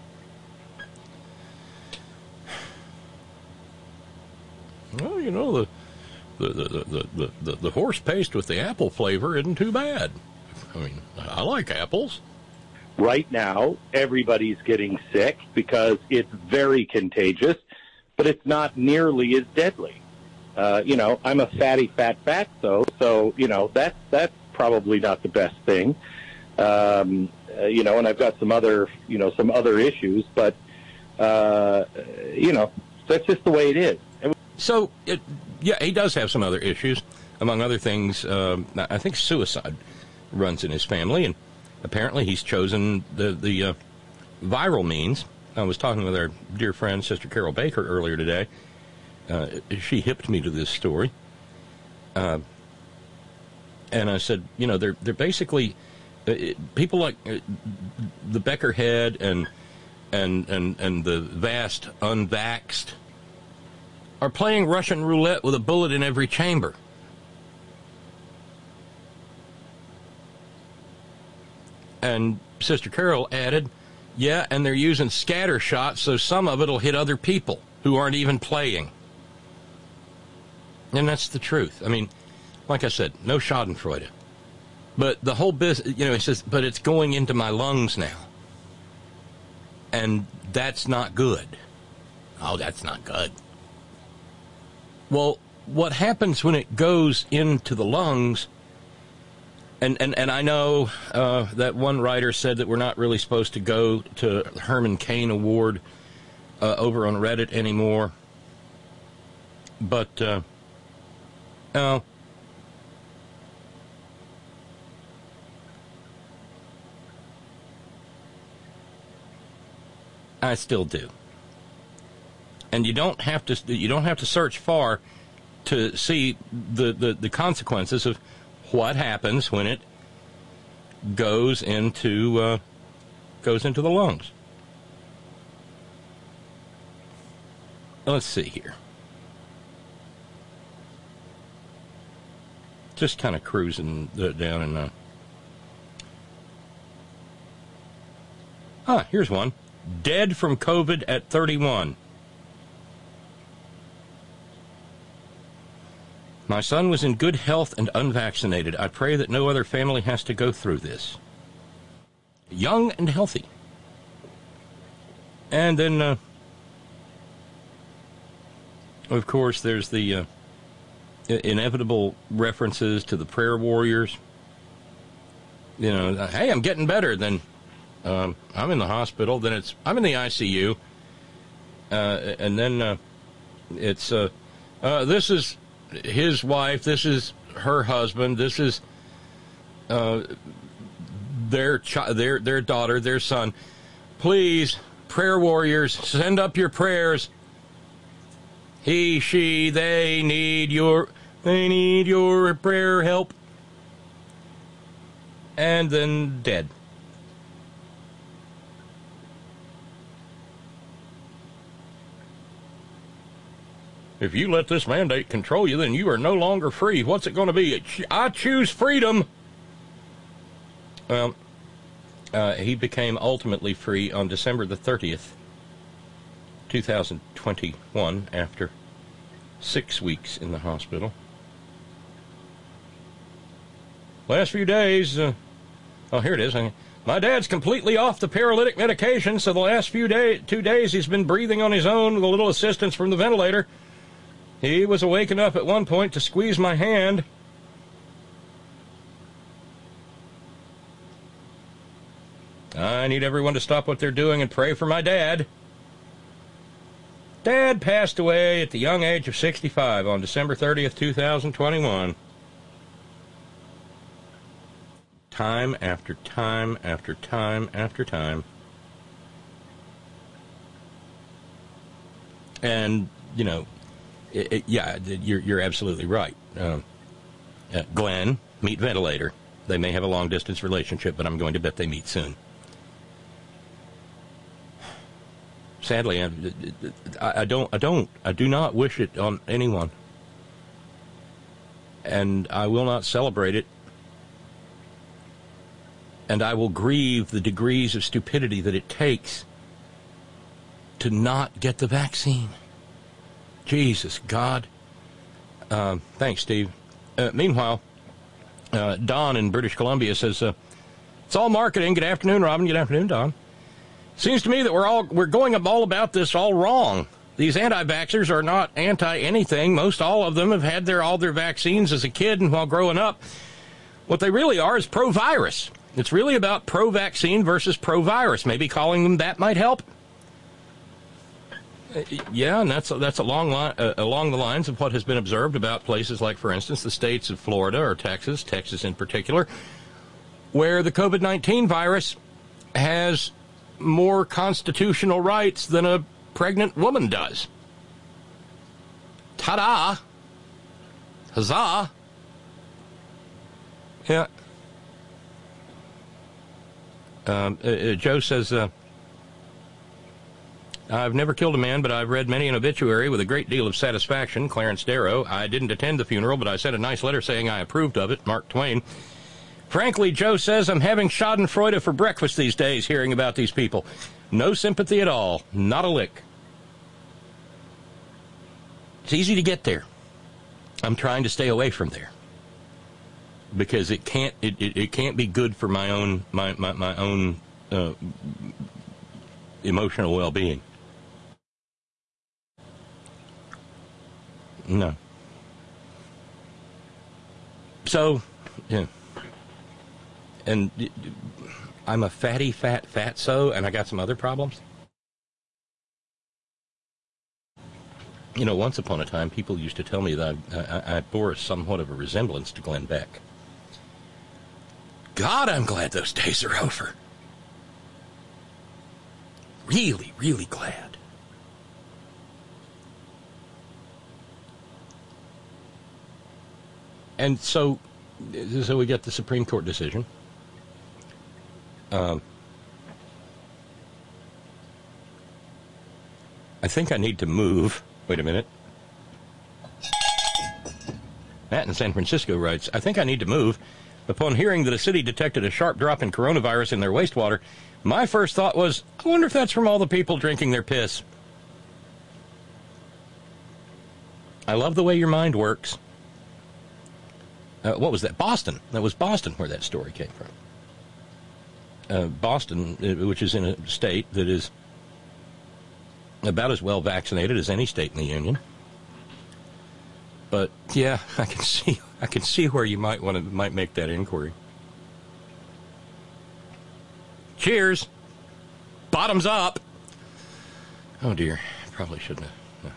Well, the horse paste with the apple flavor isn't too bad. I mean, I like apples. Right now, everybody's getting sick because it's very contagious, but it's not nearly as deadly. I'm a fatty fatso, so that's probably not the best thing. And I've got some other issues, but that's just the way it is. So, he does have some other issues. Among other things, I think suicide runs in his family, and apparently he's chosen the viral means. I was talking with our dear friend, Sister Carol Baker, earlier today. She hipped me to this story. And I said, they're basically people like the Beckerhead and the vast unvaxxed are playing Russian roulette with a bullet in every chamber. And Sister Carol added, yeah, and they're using scatter shots, so some of it will hit other people who aren't even playing. And that's the truth. I mean, like I said, no schadenfreude. But the whole business, he says, but it's going into my lungs now. And that's not good. Oh, that's not good. Well, what happens when it goes into the lungs, and I know that one writer said that we're not really supposed to go to the Herman Cain Award over on Reddit anymore, but I still do. And you don't have to search far to see the consequences of what happens when it goes into the lungs. Let's see here. Just kind of cruising down and here's one. Dead from COVID at 31. My son was in good health and unvaccinated. I pray that no other family has to go through this. Young and healthy. And then, of course, there's the inevitable references to the prayer warriors. Hey, I'm getting better. Then I'm in the hospital. Then I'm in the ICU. And then it's this is his wife, this is her husband, this is their daughter, their son. Please, prayer warriors, send up your prayers. He, she, they need your prayer help. And then dead. If you let this mandate control you, then you are no longer free. What's it going to be? I choose freedom. Well, he became ultimately free on December the 30th, 2021, after 6 weeks in the hospital. Last few days, here it is. My dad's completely off the paralytic medication, so the last 2 days he's been breathing on his own with a little assistance from the ventilator. He was waking up at one point to squeeze my hand. I need everyone to stop what they're doing and pray for my dad. Dad passed away at the young age of 65 on December 30th, 2021. Time after time after time after time. And, you're absolutely right. Glenn, meet ventilator. They may have a long-distance relationship, but I'm going to bet they meet soon. Sadly, I do not wish it on anyone. And I will not celebrate it. And I will grieve the degrees of stupidity that it takes to not get the vaccine. Jesus, God. Thanks, Steve. Meanwhile, Don in British Columbia says, it's all marketing. Good afternoon, Robin. Good afternoon, Don. Seems to me that we're going all about this all wrong. These anti-vaxxers are not anti-anything. Most all of them have had all their vaccines as a kid and while growing up. What they really are is pro-virus. It's really about pro-vaccine versus pro-virus. Maybe calling them that might help. Yeah, and that's along the lines of what has been observed about places like, for instance, the states of Florida or Texas in particular, where the COVID-19 virus has more constitutional rights than a pregnant woman does. Ta-da! Huzzah! Yeah. Joe says, I've never killed a man, but I've read many an obituary with a great deal of satisfaction. Clarence Darrow. I didn't attend the funeral, but I sent a nice letter saying I approved of it. Mark Twain. Frankly, Joe says, I'm having schadenfreude for breakfast these days hearing about these people. No sympathy at all. Not a lick. It's easy to get there. I'm trying to stay away from there. because it can't be good for my own emotional well-being. No. So, yeah. And I'm a fatso, and I got some other problems. You know, once upon a time, people used to tell me that I bore somewhat of a resemblance to Glenn Beck. God, I'm glad those days are over. Really, really glad. And so we get the Supreme Court decision. I think I need to move. Wait a minute. Matt in San Francisco writes, I think I need to move. Upon hearing that a city detected a sharp drop in coronavirus in their wastewater, my first thought was, I wonder if that's from all the people drinking their piss. I love the way your mind works. What was that? Boston. That was Boston where that story came from. Boston, which is in a state that is about as well vaccinated as any state in the union. But yeah, I can see where you might make that inquiry. Cheers. Bottoms up. Oh dear, probably shouldn't have.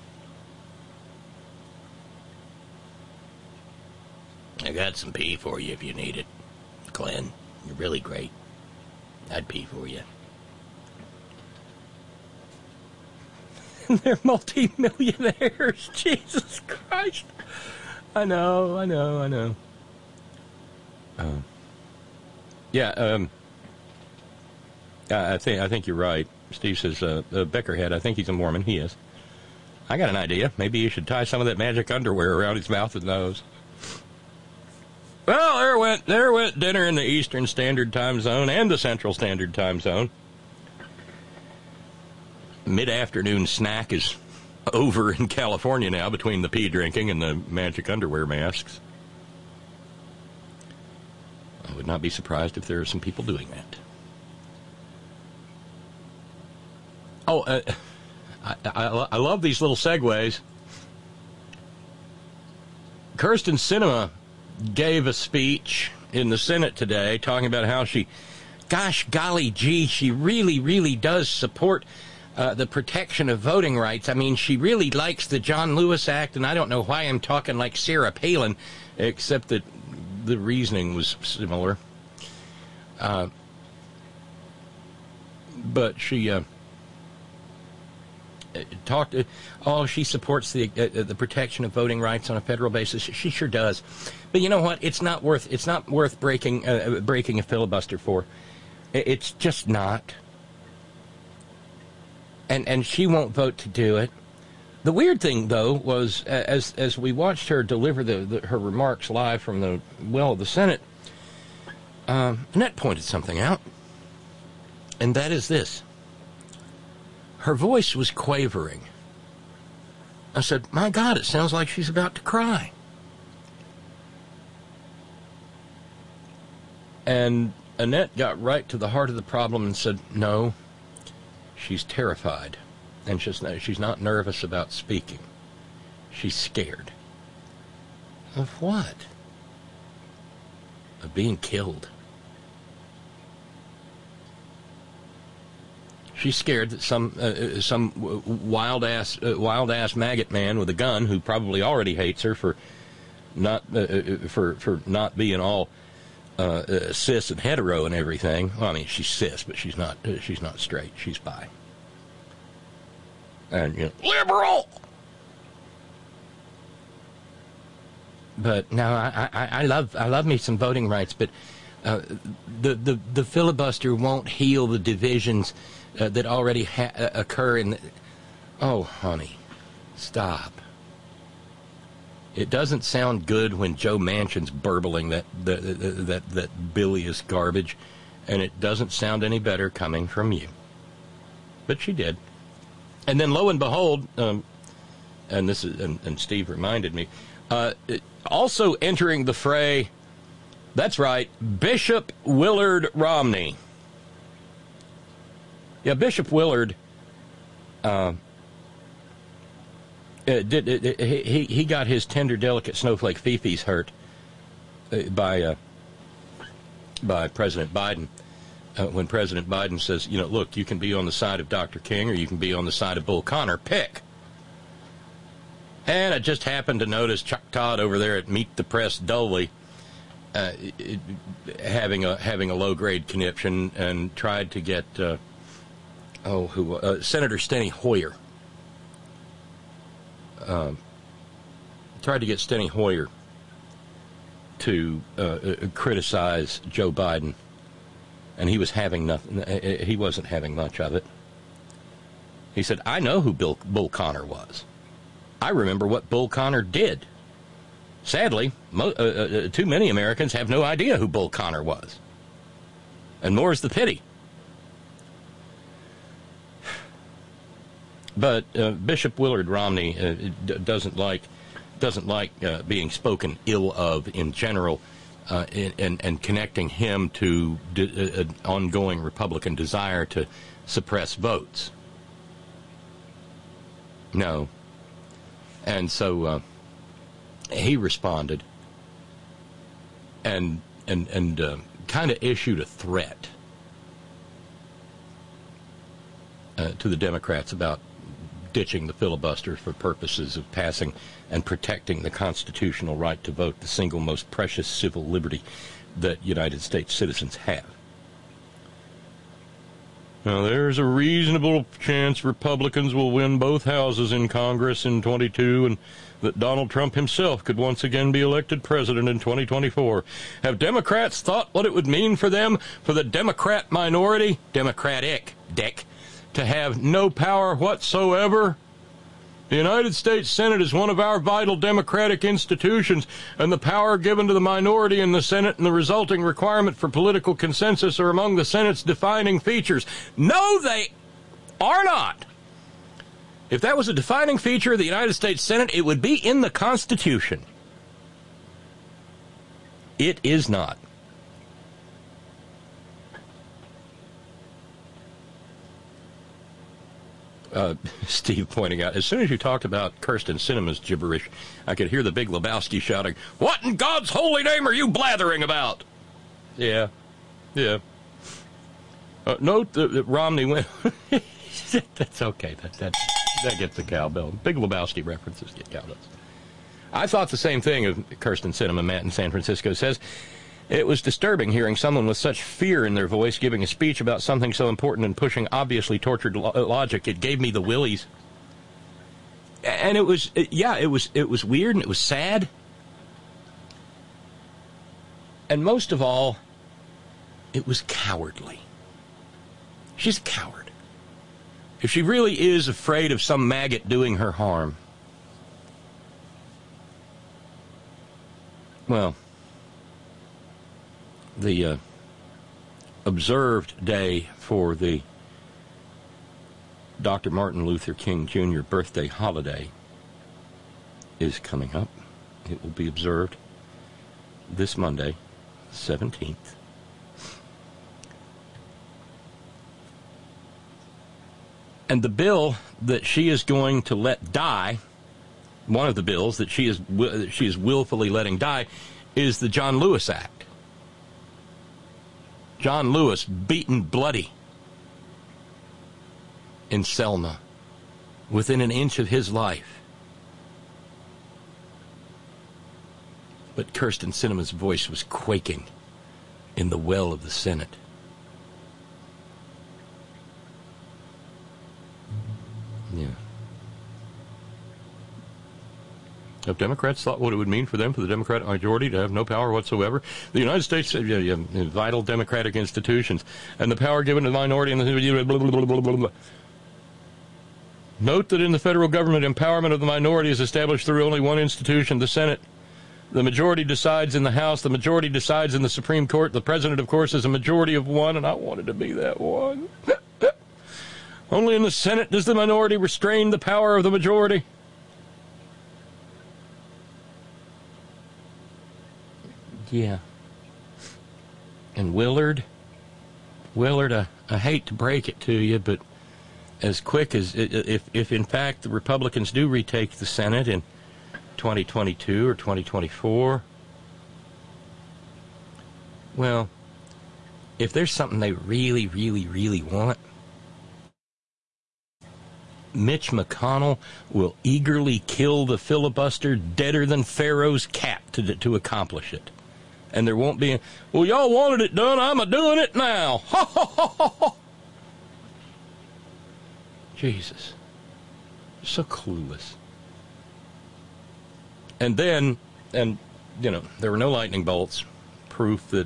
I got some pee for you if you need it, Glenn. You're really great. I'd pee for you. They're multi-millionaires. Jesus Christ. I know. I think you're right. Steve says, Beckerhead, I think he's a Mormon. He is. I got an idea. Maybe you should tie some of that magic underwear around his mouth and nose. Well, there went dinner in the Eastern Standard Time Zone and the Central Standard Time Zone. Mid-afternoon snack is over in California now between the pee drinking and the magic underwear masks. I would not be surprised if there are some people doing that. Oh, I love these little segues. Kyrsten Sinema gave a speech in the Senate today talking about how she really, really does support the protection of voting rights. I mean, she really likes the John Lewis Act, and I don't know why I'm talking like Sarah Palin, except that the reasoning was similar. But she she supports the protection of voting rights on a federal basis. She sure does. But you know what? It's not worth breaking a filibuster for. It's just not. And she won't vote to do it. The weird thing, though, was as we watched her deliver her remarks live from the well of the Senate, Annette pointed something out, and that is this. Her voice was quavering. I said, my God, it sounds like she's about to cry. And Annette got right to the heart of the problem and said, no, she's terrified. And she's not nervous about speaking. She's scared. Of what? Of being killed. She's scared that some wild ass maggot man with a gun who probably already hates her for not being all cis and hetero and everything. Well, I mean, she's cis, but she's not straight. She's bi. And liberal. But no, I love me some voting rights, but the filibuster won't heal the divisions that already occur in. Oh, honey, stop! It doesn't sound good when Joe Manchin's burbling that bilious garbage, and it doesn't sound any better coming from you. But she did. And then, lo and behold, and Steve reminded me, also entering the fray That's right, Bishop Willard Romney. Yeah, Bishop Willard, he got his tender, delicate snowflake fifis hurt by President Biden. When President Biden says, look, you can be on the side of Dr. King or you can be on the side of Bull Connor. Pick. And I just happened to notice Chuck Todd over there at Meet the Press dully having a low-grade conniption and tried to get Senator Steny Hoyer. Tried to get Steny Hoyer to criticize Joe Biden. And he was having nothing. He wasn't having much of it. He said, I know who Bull Connor was. I remember what Bull Connor did. Sadly, too many Americans have no idea who Bull Connor was. And more's the pity. But Bishop Willard Romney doesn't like being spoken ill of in general. And connecting him to an ongoing Republican desire to suppress votes. No. And so he responded and kind of issued a threat to the Democrats about ditching the filibuster for purposes of passing and protecting the constitutional right to vote, the single most precious civil liberty that United States citizens have. Now, there's a reasonable chance Republicans will win both houses in Congress in 22 and that Donald Trump himself could once again be elected president in 2024. Have Democrats thought what it would mean for them, for the Democrat minority, Democratic, Dick, to have no power whatsoever? The United States Senate is one of our vital democratic institutions, and the power given to the minority in the Senate and the resulting requirement for political consensus are among the Senate's defining features. No, they are not. If that was a defining feature of the United States Senate, it would be in the Constitution. It is not. Steve pointing out, as soon as you talked about Kyrsten Sinema's gibberish, I could hear the Big Lebowski shouting, "What in God's holy name are you blathering about?" Yeah. Note that Romney went... That's okay. That gets the cowbell. Big Lebowski references get cowbells. I thought the same thing of Kyrsten Sinema. Matt in San Francisco says, it was disturbing hearing someone with such fear in their voice giving a speech about something so important and pushing obviously tortured logic. It gave me the willies. And it was weird and it was sad. And most of all, it was cowardly. She's a coward. If she really is afraid of some maggot doing her harm, well, the observed day for the Dr. Martin Luther King Jr. birthday holiday is coming up. It will be observed this Monday, 17th. And the bill that she is going to let die, one of the bills that she is willfully letting die, is the John Lewis Act. John Lewis beaten bloody in Selma, within an inch of his life. But Kyrsten Sinema's voice was quaking in the well of the Senate. Yeah. If Democrats thought what it would mean for them, for the Democratic majority, to have no power whatsoever, the United States, vital democratic institutions, and the power given to the minority, and the blah, blah, blah, blah, blah, blah. Note that in the federal government, empowerment of the minority is established through only one institution, the Senate. The majority decides in the House. The majority decides in the Supreme Court. The president, of course, is a majority of one, and I wanted to be that one. Only in the Senate does the minority restrain the power of the majority. Yeah. And Willard, I hate to break it to you, but as quick as, if in fact the Republicans do retake the Senate in 2022 or 2024, well, if there's something they really, really, really want, Mitch McConnell will eagerly kill the filibuster deader than Pharaoh's cat to accomplish it. And there won't be, well, y'all wanted it done, I'm a-doing it now. Ha, ha, ha, ha, ha. Jesus. You're so clueless. And then, there were no lightning bolts. Proof that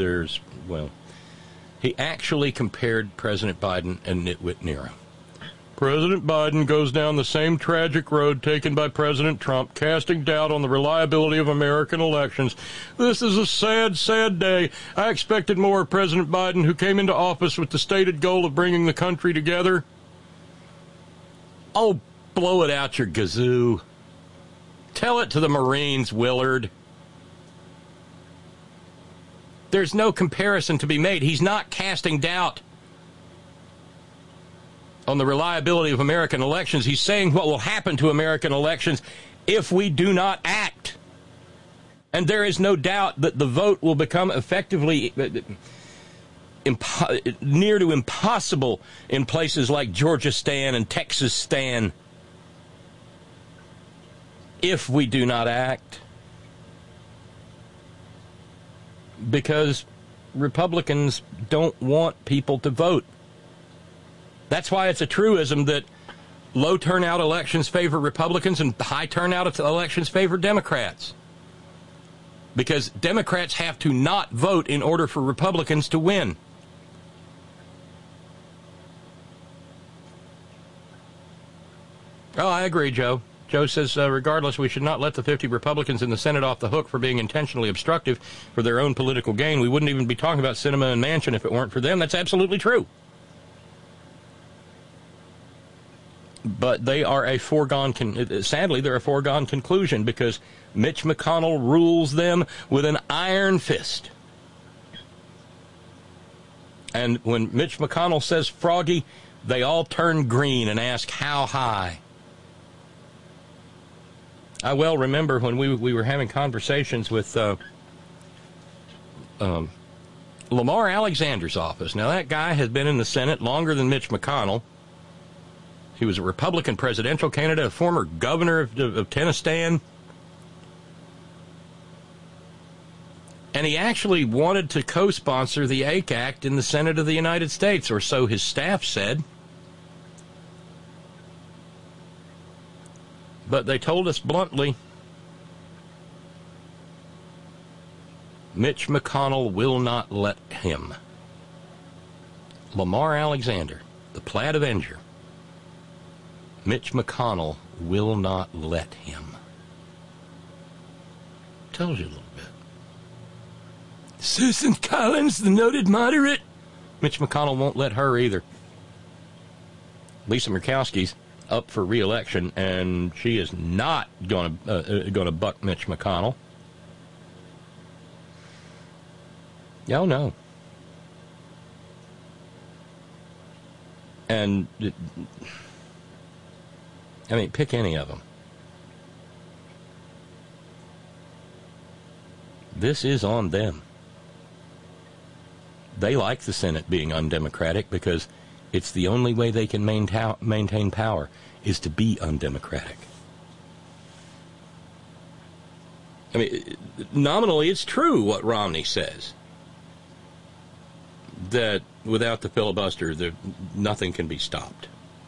he actually compared President Biden and Nitwit Nero. President Biden goes down the same tragic road taken by President Trump, casting doubt on the reliability of American elections. This is a sad, sad day. I expected more of President Biden, who came into office with the stated goal of bringing the country together. Oh, blow it out your gazoo. Tell it to the Marines, Willard. There's no comparison to be made. He's not casting doubt on the reliability of American elections. He's saying what will happen to American elections if we do not act. And there is no doubt that the vote will become effectively near to impossible in places like Georgia-stan and Texas-stan if we do not act. Because Republicans don't want people to vote. That's why it's a truism that low turnout elections favor Republicans and high turnout elections favor Democrats. Because Democrats have to not vote in order for Republicans to win. Oh, I agree, Joe. Joe says, regardless, we should not let the 50 Republicans in the Senate off the hook for being intentionally obstructive for their own political gain. We wouldn't even be talking about Sinema and Manchin if it weren't for them. That's absolutely true. But they are a foregone, sadly, they're a foregone conclusion because Mitch McConnell rules them with an iron fist. And when Mitch McConnell says froggy, they all turn green and ask how high. I well remember when we were having conversations with Lamar Alexander's office. Now, that guy has been in the Senate longer than Mitch McConnell. He was a Republican presidential candidate, a former governor of Tennessee. And he actually wanted to co-sponsor the AIC Act in the Senate of the United States, or so his staff said. But they told us bluntly, Mitch McConnell will not let him. Lamar Alexander, the Plaid Avenger, Mitch McConnell will not let him. Tells you a little bit. Susan Collins, the noted moderate, Mitch McConnell won't let her either. Lisa Murkowski's up for re-election, and she is not going to buck Mitch McConnell. Oh, no. And, I mean, pick any of them. This is on them. They like the Senate being undemocratic because it's the only way they can maintain power is to be undemocratic. I mean, nominally it's true what Romney says, that without the filibuster, nothing can be stopped.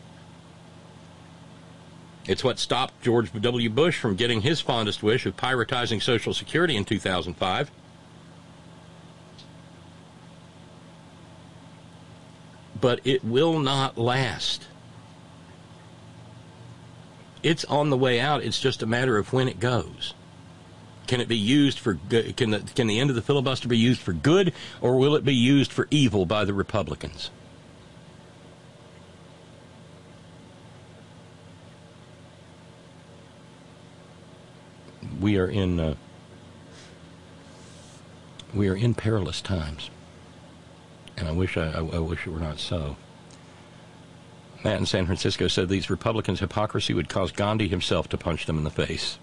It's what stopped George W. Bush from getting his fondest wish of privatizing Social Security in 2005. But it will not last. It's on the way out. It's just a matter of when it goes. Can it be used for good? Can the end of the filibuster be used for good, or will it be used for evil by the Republicans? We are in perilous times. And I wish it were not so. Matt in San Francisco said these Republicans' hypocrisy would cause Gandhi himself to punch them in the face.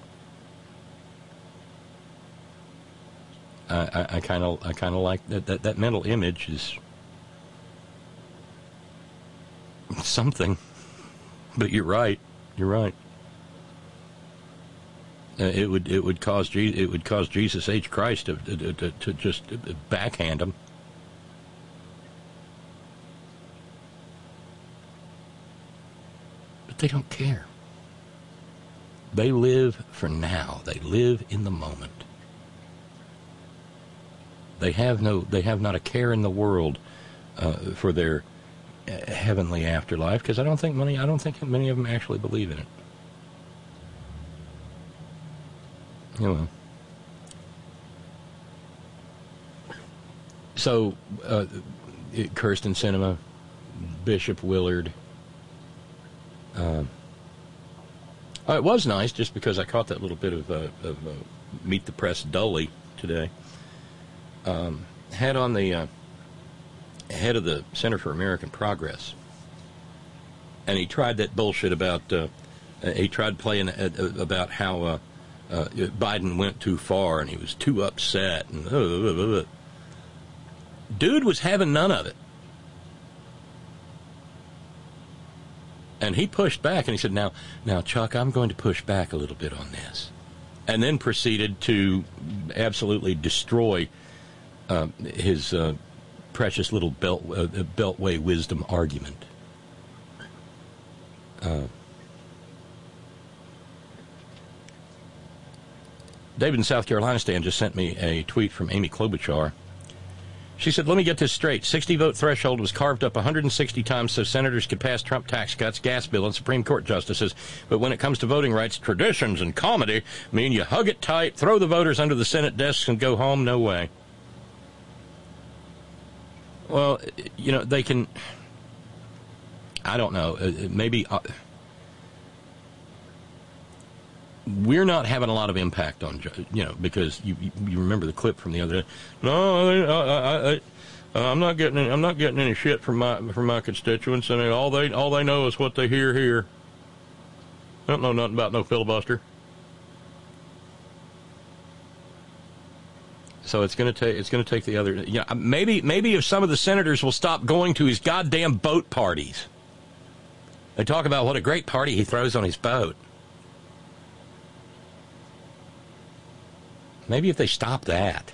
I kind of like that mental image is something. But you're right. It would cause Jesus H. Christ to just backhand him. But they don't care. They live for now. They live in the moment. They have not a care in the world for their heavenly afterlife, because I don't think many of them actually believe in it. So, Kyrsten Sinema, Bishop Willard. It was nice just because I caught that little bit of Meet the Press dully today. Had on the head of the Center for American Progress, and he tried that bullshit about he tried playing about how Biden went too far and he was too upset, and dude was having none of it, and he pushed back and he said, now Chuck, I'm going to push back a little bit on this, and then proceeded to absolutely destroy his precious little Beltway wisdom argument. David in South Carolina Stan just sent me a tweet from Amy Klobuchar. She said, let me get this straight. 60-vote threshold was carved up 160 times so senators could pass Trump tax cuts, gas bill, and Supreme Court justices. But when it comes to voting rights, traditions and comedy mean you hug it tight, throw the voters under the Senate desks, and go home. No way. Well, they can, I don't know, maybe we're not having a lot of impact on, because you remember the clip from the other day. No, I'm not getting any shit from my constituents, and all they know is what they hear here. I don't know nothing about no filibuster. So it's going to take the other. Maybe if some of the senators will stop going to his goddamn boat parties. They talk about what a great party he throws on his boat. Maybe if they stop that.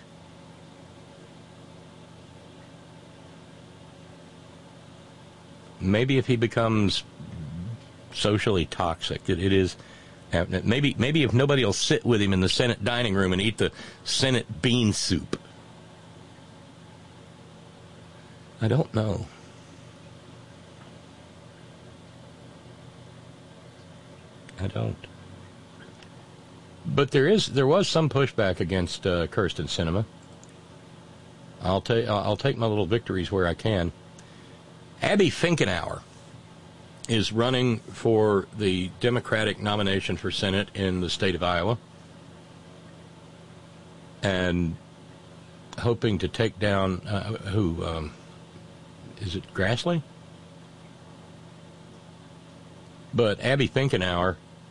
Maybe if he becomes socially toxic, it is. Maybe if nobody will sit with him in the Senate dining room and eat the Senate bean soup. I don't know. I don't. But there was some pushback against Kyrsten Sinema. I'll take my little victories where I can. Abby Finkenauer is running for the Democratic nomination for Senate in the state of Iowa, and hoping to take down is it Grassley? But Abby Finkenauer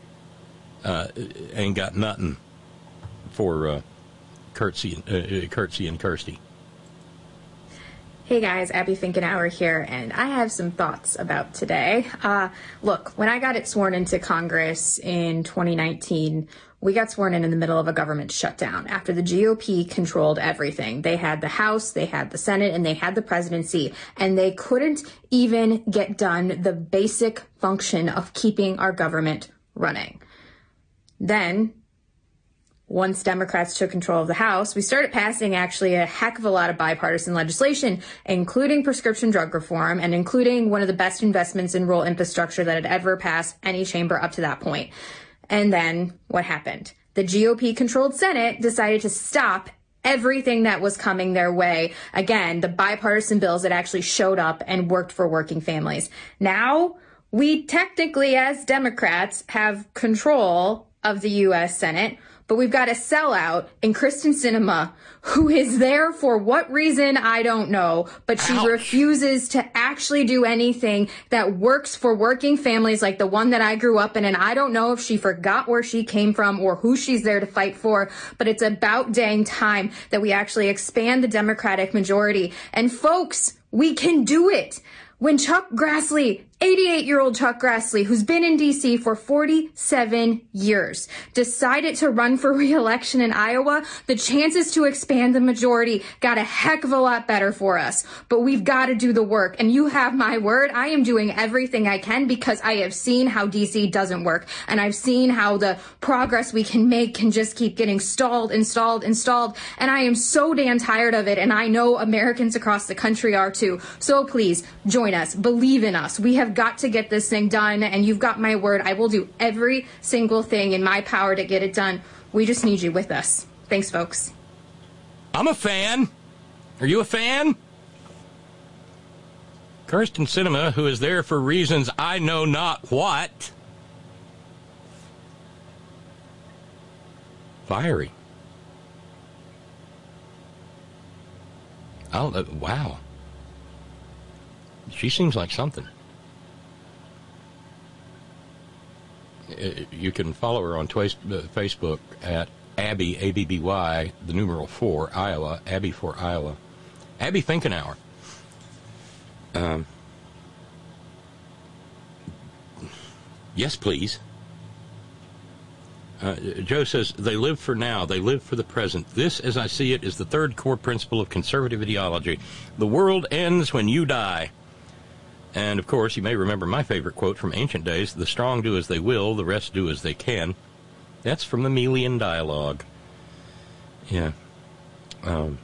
ain't got nothing for Curtsy and Kirsty. Hey guys, Abby Finkenauer here, and I have some thoughts about today. Look, when I got sworn into Congress in 2019, we got sworn in the middle of a government shutdown after the GOP controlled everything. They had the House, they had the Senate, and they had the presidency, and they couldn't even get done the basic function of keeping our government running. Then, once Democrats took control of the House, we started passing actually a heck of a lot of bipartisan legislation, including prescription drug reform and including one of the best investments in rural infrastructure that had ever passed any chamber up to that point. And then what happened? The GOP-controlled Senate decided to stop everything that was coming their way. Again, the bipartisan bills that actually showed up and worked for working families. Now, we technically, as Democrats, have control of the U.S. Senate, But we've got a sellout in Kristen Sinema, who is there for what reason, I don't know, but she refuses to actually do anything that works for working families like the one that I grew up in. And I don't know if she forgot where she came from or who she's there to fight for, but it's about dang time that we actually expand the Democratic majority. And folks, we can do it. When Chuck Grassley, 88-year-old Chuck Grassley, who's been in D.C. for 47 years, decided to run for re-election in Iowa, the chances to expand the majority got a heck of a lot better for us. But we've got to do the work. And you have my word. I am doing everything I can because I have seen how D.C. doesn't work. And I've seen how the progress we can make can just keep getting stalled. And I am so damn tired of it. And I know Americans across the country are too. So please join us. Believe in us. We have got to get this thing done, and you've got my word. I will do every single thing in my power to get it done. We just need you with us. Thanks, folks. I'm a fan. Are you a fan? Kirsten Sinema, who is there for reasons I know not what. Fiery. Oh, wow. She seems like something. You can follow her on Facebook at Abby, ABBY, the numeral 4, Iowa, Abby for Iowa. Abby Finkenauer. Yes, please. Joe says, they live for now, they live for the present. This, as I see it, is the third core principle of conservative ideology. The world ends when you die. And, of course, you may remember my favorite quote from ancient days, the strong do as they will, the rest do as they can. That's from the Melian Dialogue. Yeah. The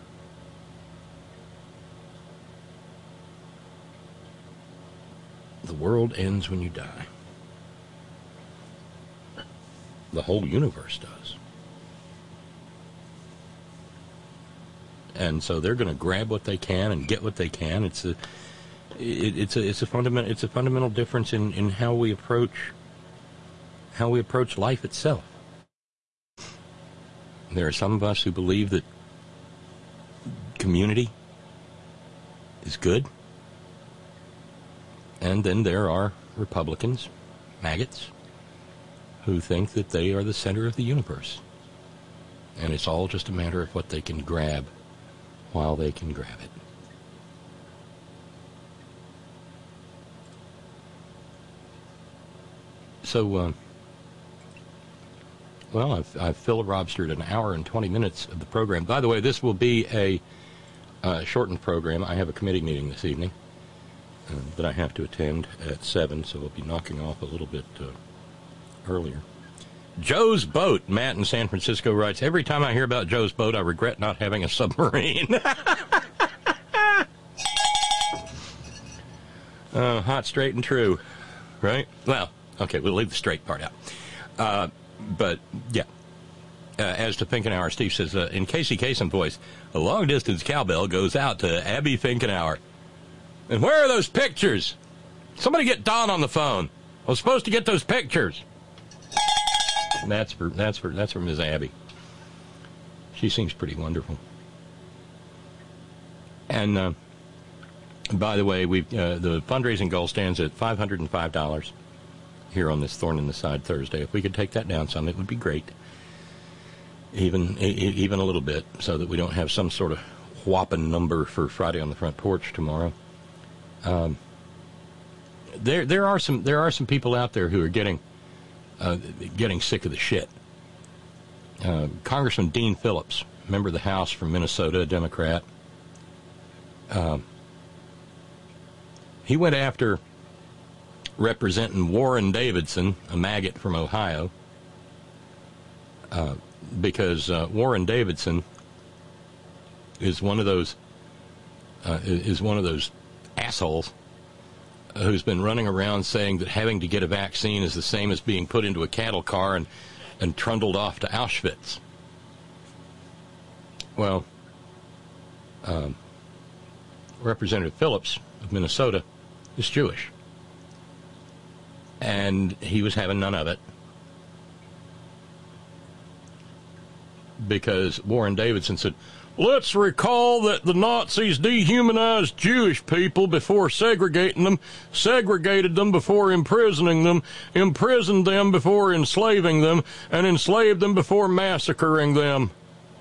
world ends when you die. The whole universe does. And so they're going to grab what they can and get what they can. It's a fundamental difference in how we approach life itself. There are some of us who believe that community is good, and then there are Republicans, maggots, who think that they are the center of the universe, and it's all just a matter of what they can grab while they can grab it. So, well, I've filibustered an hour and 20 minutes of the program. By the way, this will be a shortened program. I have a committee meeting this evening that I have to attend at 7, so we'll be knocking off a little bit earlier. Joe's Boat, Matt in San Francisco writes, every time I hear about Joe's Boat, I regret not having a submarine. Hot, straight, and true, right? Well, okay, we'll leave the straight part out. But, yeah. As to Finkenauer, Steve says, in Casey Kasem voice, a long-distance cowbell goes out to Abby Finkenauer. And where are those pictures? Somebody get Don on the phone. I was supposed to get those pictures. And that's for Ms. Abby. She seems pretty wonderful. And by the way, the fundraising goal stands at $505 here on this Thorn in the Side Thursday. If we could take that down some, it would be great. Even a little bit, so that we don't have some sort of whopping number for Friday on the Front Porch tomorrow. There are some people out there who are getting sick of the shit. Congressman Dean Phillips, member of the House from Minnesota, a Democrat. He went after Representing Warren Davidson, a maggot from Ohio, because Warren Davidson is one of those assholes who's been running around saying that having to get a vaccine is the same as being put into a cattle car and trundled off to Auschwitz. Well, Representative Phillips of Minnesota is Jewish, and he was having none of it. because Warren Davidson said, let's recall that the Nazis dehumanized Jewish people before segregating them, segregated them before imprisoning them, imprisoned them before enslaving them, and enslaved them before massacring them.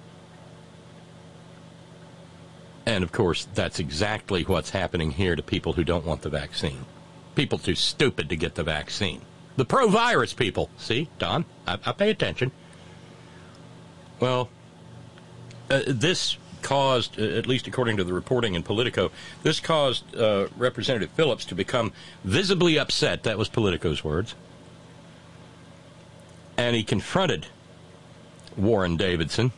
And, of course, that's exactly what's happening here to people who don't want the vaccine. People too stupid to get the vaccine. The pro-virus people. See, Don, I pay attention. Well, this caused, at least according to the reporting in Politico, this caused Representative Phillips to become visibly upset. That was Politico's words. And he confronted Warren Davidson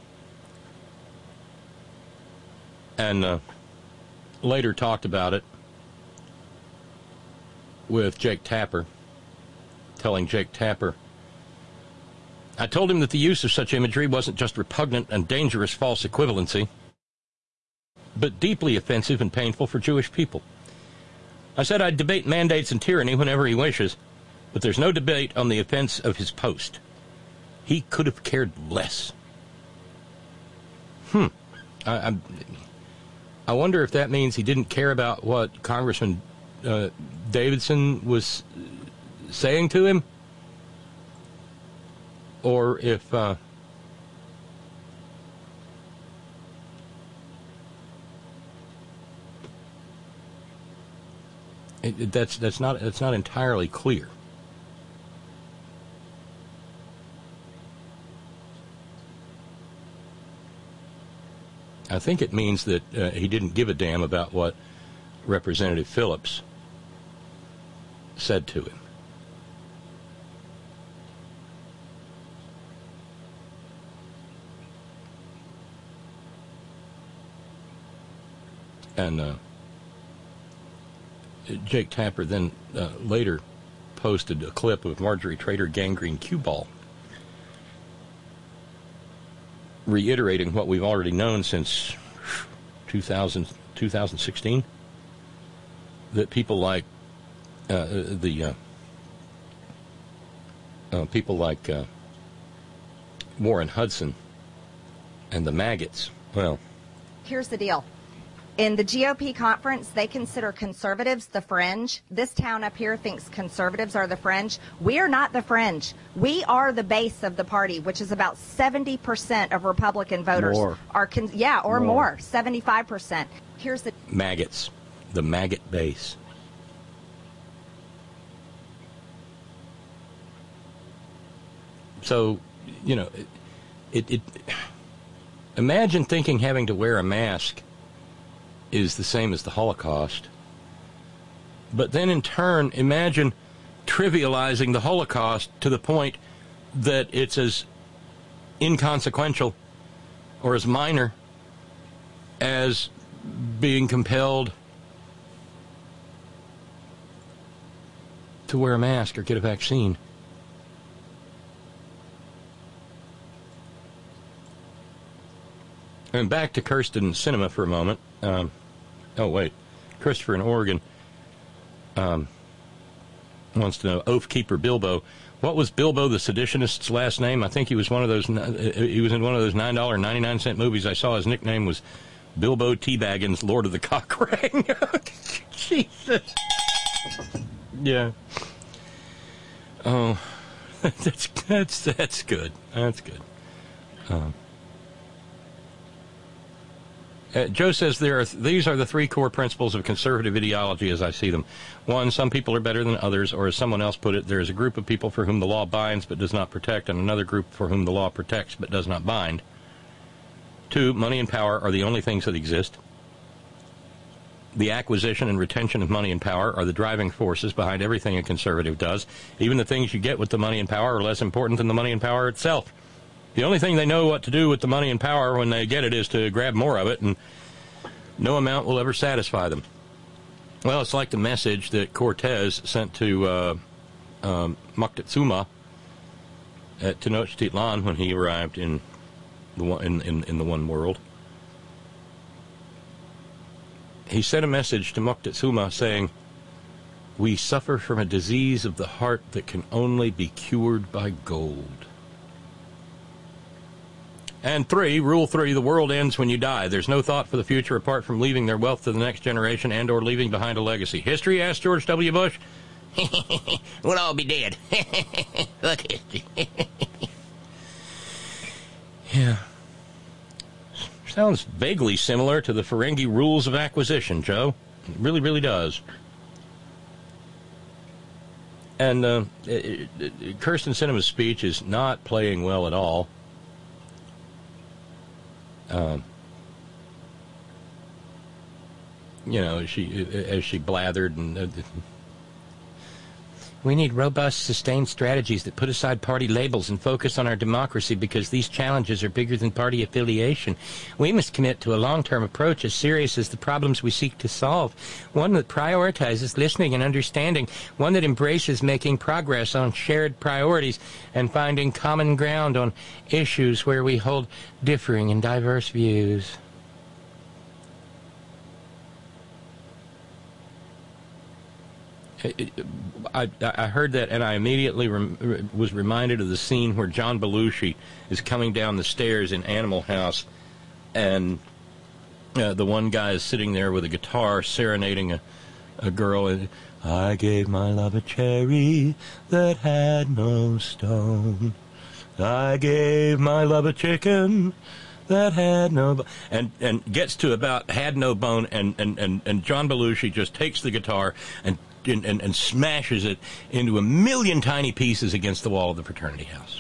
and later talked about it with Jake Tapper, telling Jake Tapper, I told him that the use of such imagery wasn't just repugnant and dangerous false equivalency, but deeply offensive and painful for Jewish people. I said I'd debate mandates and tyranny whenever he wishes, but there's no debate on the offense of his post. He could have cared less. I wonder if that means he didn't care about what Congressman Davidson was saying to him, or if that's not entirely clear. I think it means that he didn't give a damn about what Representative Phillips said to him. And Jake Tapper then later posted a clip of Marjorie Trader gangrene cue ball, reiterating what we've already known since 2016, that people like Warren Hudson and the maggots. Well, here's the deal. In the GOP conference, they consider conservatives the fringe. This town up here thinks conservatives are the fringe. We are not the fringe. We are the base of the party, which is about 70% of Republican voters. More. Or more, 75%. Here's the maggots, the maggot base. So, you know, it imagine thinking having to wear a mask is the same as the Holocaust. But then in turn, imagine trivializing the Holocaust to the point that it's as inconsequential or as minor as being compelled to wear a mask or get a vaccine. And back to Kirsten Sinema for a moment. Christopher in Oregon wants to know, Oath Keeper Bilbo. What was Bilbo the Seditionist's last name? I think he was one of those. He was in one of those $9.99 movies. I saw his nickname was Bilbo T. Baggins, Lord of the Cock-Ring. Jesus. Yeah. Oh, that's good. That's good. Joe says these are the three core principles of conservative ideology as I see them. One, some people are better than others, or as someone else put it, there is a group of people for whom the law binds but does not protect, and another group for whom the law protects but does not bind. Two, money and power are the only things that exist. The acquisition and retention of money and power are the driving forces behind everything a conservative does. Even the things you get with the money and power are less important than the money and power itself. The only thing they know what to do with the money and power when they get it is to grab more of it, and no amount will ever satisfy them. Well, it's like the message that Cortez sent to Moctezuma at Tenochtitlan when he arrived in the One World. He sent a message to Moctezuma saying, "We suffer from a disease of the heart that can only be cured by gold." And 3, Rule 3, the world ends when you die. There's no thought for the future apart from leaving their wealth to the next generation and or leaving behind a legacy. History, asked George W. Bush. We'll all be dead. Look at history. Yeah. Sounds vaguely similar to the Ferengi rules of acquisition, Joe. It really, really does. And Kyrsten Sinema's speech is not playing well at all. As she blathered and we need robust, sustained strategies that put aside party labels and focus on our democracy because these challenges are bigger than party affiliation. We must commit to a long-term approach as serious as the problems we seek to solve, one that prioritizes listening and understanding, one that embraces making progress on shared priorities and finding common ground on issues where we hold differing and diverse views. I heard that, and I immediately was reminded of the scene where John Belushi is coming down the stairs in Animal House, and the one guy is sitting there with a guitar serenading a girl, and I gave my love a cherry that had no stone. I gave my love a chicken that had no and gets to about had no bone, and John Belushi just takes the guitar and smashes it into a million tiny pieces against the wall of the fraternity house.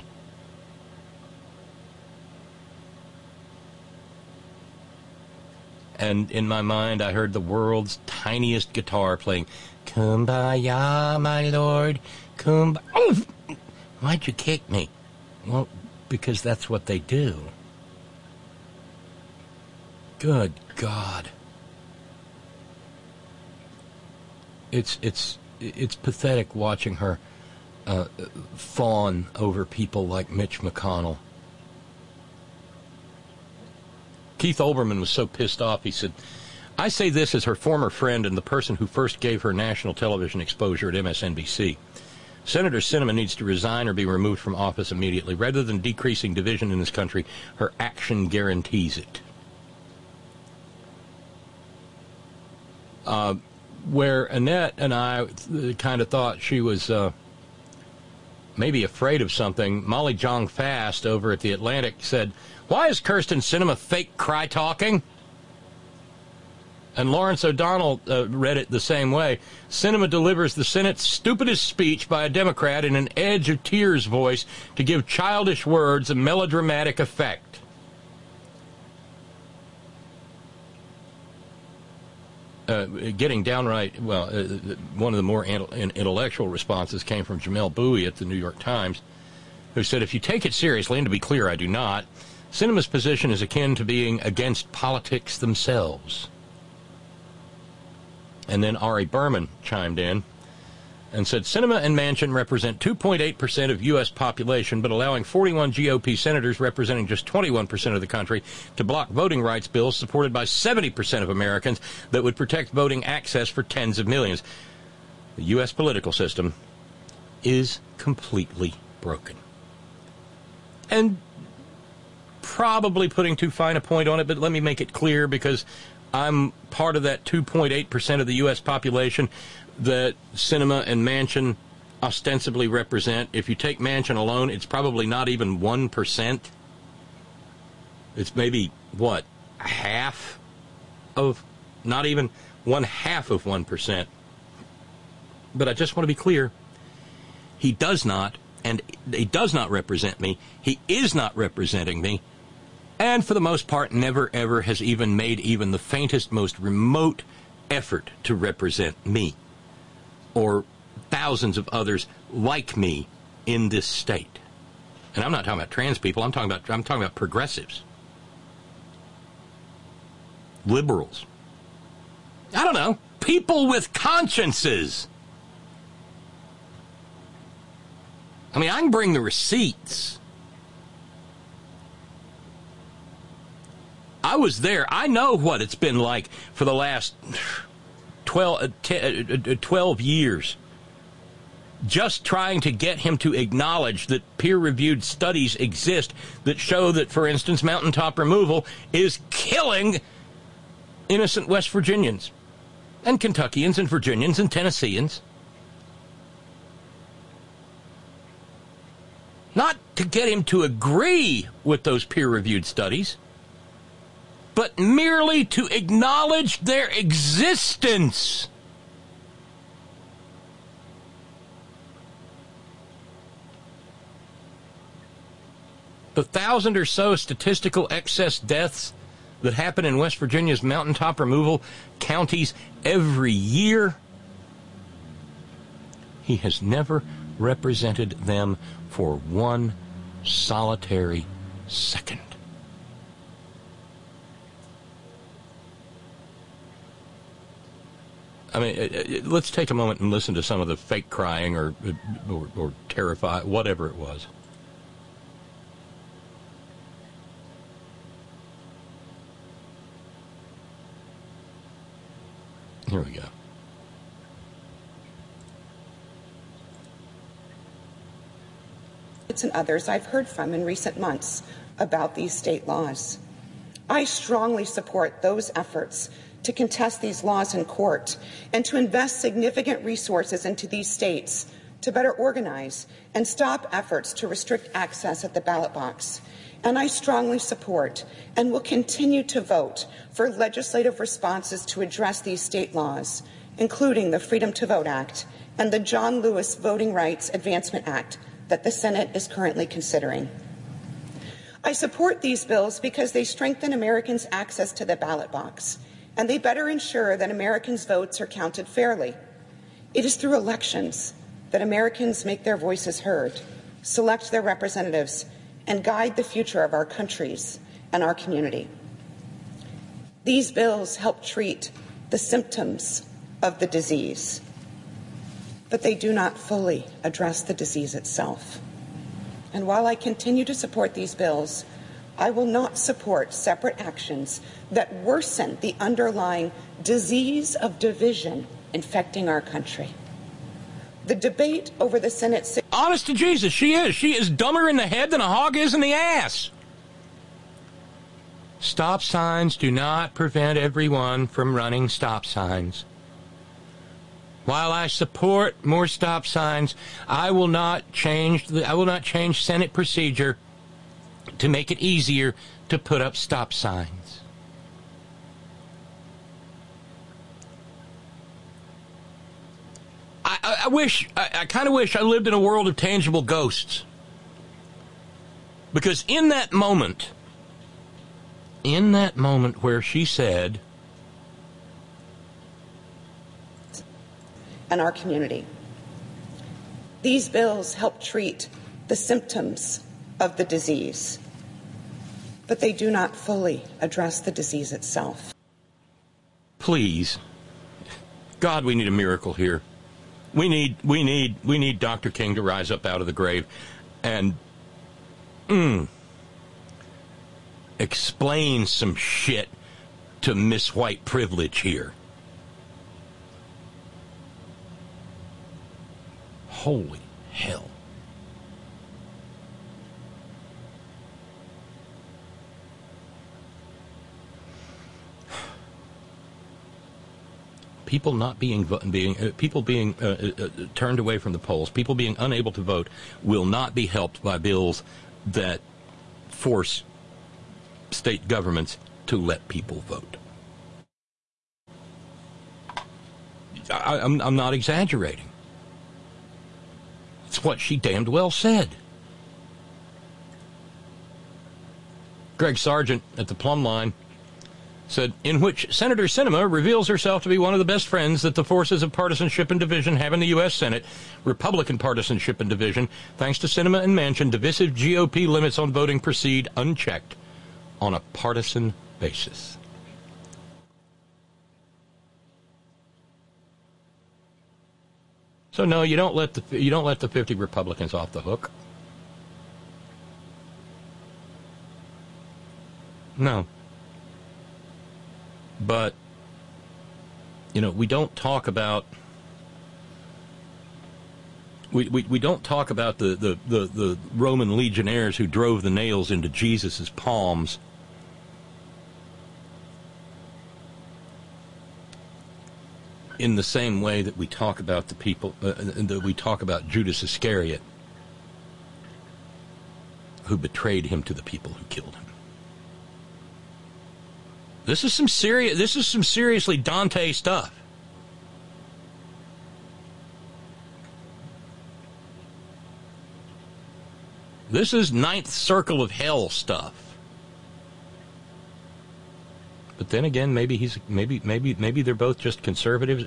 And in my mind, I heard the world's tiniest guitar playing, "Kumbaya, my lord, kumbaya." Oh, why'd you kick me? Well, because that's what they do. Good God. It's pathetic watching her fawn over people like Mitch McConnell. Keith Olbermann was so pissed off, he said, I say this as her former friend and the person who first gave her national television exposure at MSNBC. Senator Sinema needs to resign or be removed from office immediately. Rather than decreasing division in this country, her action guarantees it. Where Annette and I kind of thought she was maybe afraid of something, Molly Jong-Fast over at The Atlantic said, "Why is Kyrsten Sinema fake cry-talking?" And Lawrence O'Donnell read it the same way. Sinema delivers the Senate's stupidest speech by a Democrat in an edge of tears voice to give childish words a melodramatic effect. Getting downright, one of the more intellectual responses came from Jamel Bowie at the New York Times, who said, if you take it seriously, and to be clear, I do not, Sinema's position is akin to being against politics themselves. And then Ari Berman chimed in and said, Sinema and Manchin represent 2.8% of U.S. population, but allowing 41 GOP senators representing just 21% of the country to block voting rights bills supported by 70% of Americans that would protect voting access for tens of millions. The U.S. political system is completely broken. And probably putting too fine a point on it, but let me make it clear because I'm part of that 2.8% of the U.S. population that Sinema and Manchin ostensibly represent. If you take Manchin alone, it's probably not even 1%. It's maybe, half of, not even 1/2 of 1%. But I just want to be clear, he does not, and he does not represent me. He is not representing me. And for the most part, never, ever has even made even the faintest, most remote effort to represent me or thousands of others like me in this state. And I'm not talking about trans people. I'm talking about progressives, liberals. I don't know, people with consciences. I mean, I can bring the receipts. I was there. I know what it's been like for the last 12 years just trying to get him to acknowledge that peer-reviewed studies exist that show that, for instance, mountaintop removal is killing innocent West Virginians and Kentuckians and Virginians and Tennesseans. Not to get him to agree with those peer-reviewed studies, but merely to acknowledge their existence. The 1,000 or so statistical excess deaths that happen in West Virginia's mountaintop removal counties every year, he has never represented them for one solitary second. I mean, let's take a moment and listen to some of the fake crying or terrified, whatever it was. Here we go. And others I've heard from in recent months about these state laws. I strongly support those efforts to contest these laws in court and to invest significant resources into these states to better organize and stop efforts to restrict access at the ballot box. And I strongly support and will continue to vote for legislative responses to address these state laws, including the Freedom to Vote Act and the John Lewis Voting Rights Advancement Act that the Senate is currently considering. I support these bills because they strengthen Americans' access to the ballot box, and they better ensure that Americans' votes are counted fairly. It is through elections that Americans make their voices heard, select their representatives, and guide the future of our countries and our community. These bills help treat the symptoms of the disease, but they do not fully address the disease itself. And while I continue to support these bills, I will not support separate actions that worsen the underlying disease of division infecting our country. The debate over the Senate... Honest to Jesus, she is. She is dumber in the head than a hog is in the ass. Stop signs do not prevent everyone from running stop signs. While I support more stop signs, I will not change Senate procedure to make it easier to put up stop signs. I kind of wish I lived in a world of tangible ghosts. Because in that moment where she said, and our community. These bills help treat the symptoms of the disease, but they do not fully address the disease itself. Please, God, we need a miracle here. We need Dr. King to rise up out of the grave and explain some shit to Miss White Privilege here. Holy hell. People not being turned away from the polls, people being unable to vote, will not be helped by bills that force state governments to let people vote. I'm not exaggerating. It's what she damned well said. Greg Sargent at the Plumb Line said, in which Senator Sinema reveals herself to be one of the best friends that the forces of partisanship and division have in the U.S. Senate, Republican partisanship and division. Thanks to Sinema and Manchin, divisive GOP limits on voting proceed unchecked on a partisan basis. So no, you don't let the 50 Republicans off the hook. No. But we don't talk about We don't talk about the Roman legionnaires who drove the nails into Jesus' palms. In the same way that we talk about the people, that we talk about Judas Iscariot, who betrayed him to the people who killed him. This is some seriously Dante stuff. This is ninth circle of hell stuff. But then again, maybe they're both just conservatives.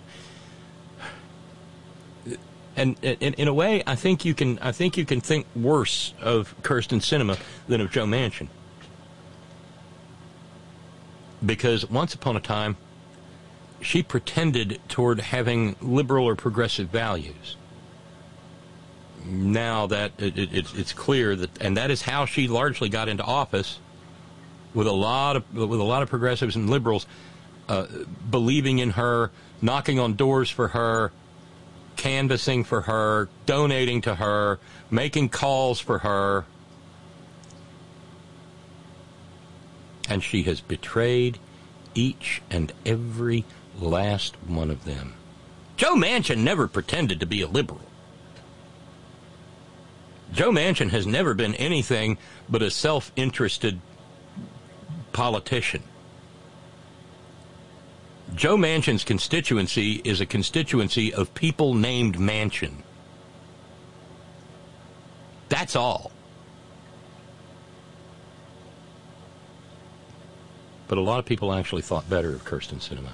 And in a way, I think you can think worse of Kyrsten Sinema than of Joe Manchin. Because once upon a time, she pretended toward having liberal or progressive values. Now that it's clear that, and that is how she largely got into office, with a lot of progressives and liberals believing in her, knocking on doors for her, canvassing for her, donating to her, making calls for her. And she has betrayed each and every last one of them. Joe Manchin never pretended to be a liberal. Joe Manchin has never been anything but a self-interested politician. Joe Manchin's constituency is a constituency of people named Manchin. That's all. But a lot of people actually thought better of Kyrsten Sinema.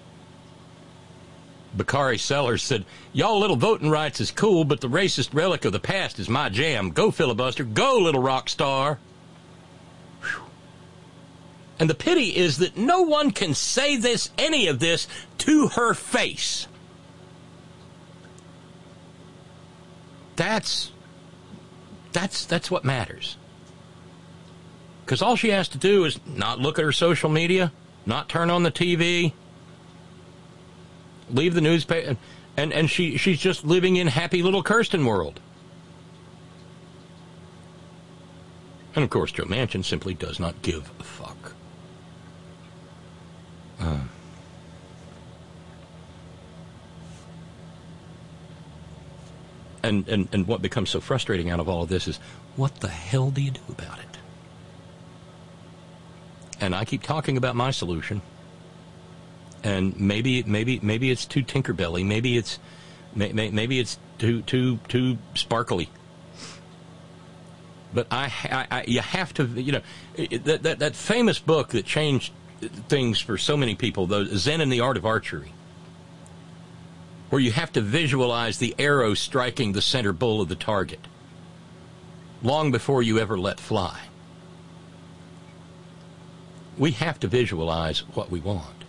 Bakari Sellers said, "Y'all little voting rights is cool, but the racist relic of the past is my jam. Go filibuster. Go, little rock star." Whew. And the pity is that no one can say any of this to her face. That's what matters. Because all she has to do is not look at her social media, not turn on the TV, leave the newspaper, and she's just living in happy little Kyrsten world. And of course, Joe Manchin simply does not give a fuck. And what becomes so frustrating out of all of this is, what the hell do you do about it? And I keep talking about my solution. And maybe it's too Tinkerbelly. Maybe it's too sparkly. But you have to, that famous book that changed things for so many people, the Zen and the Art of Archery, where you have to visualize the arrow striking the center bull of the target long before you ever let fly. We have to visualize what we want.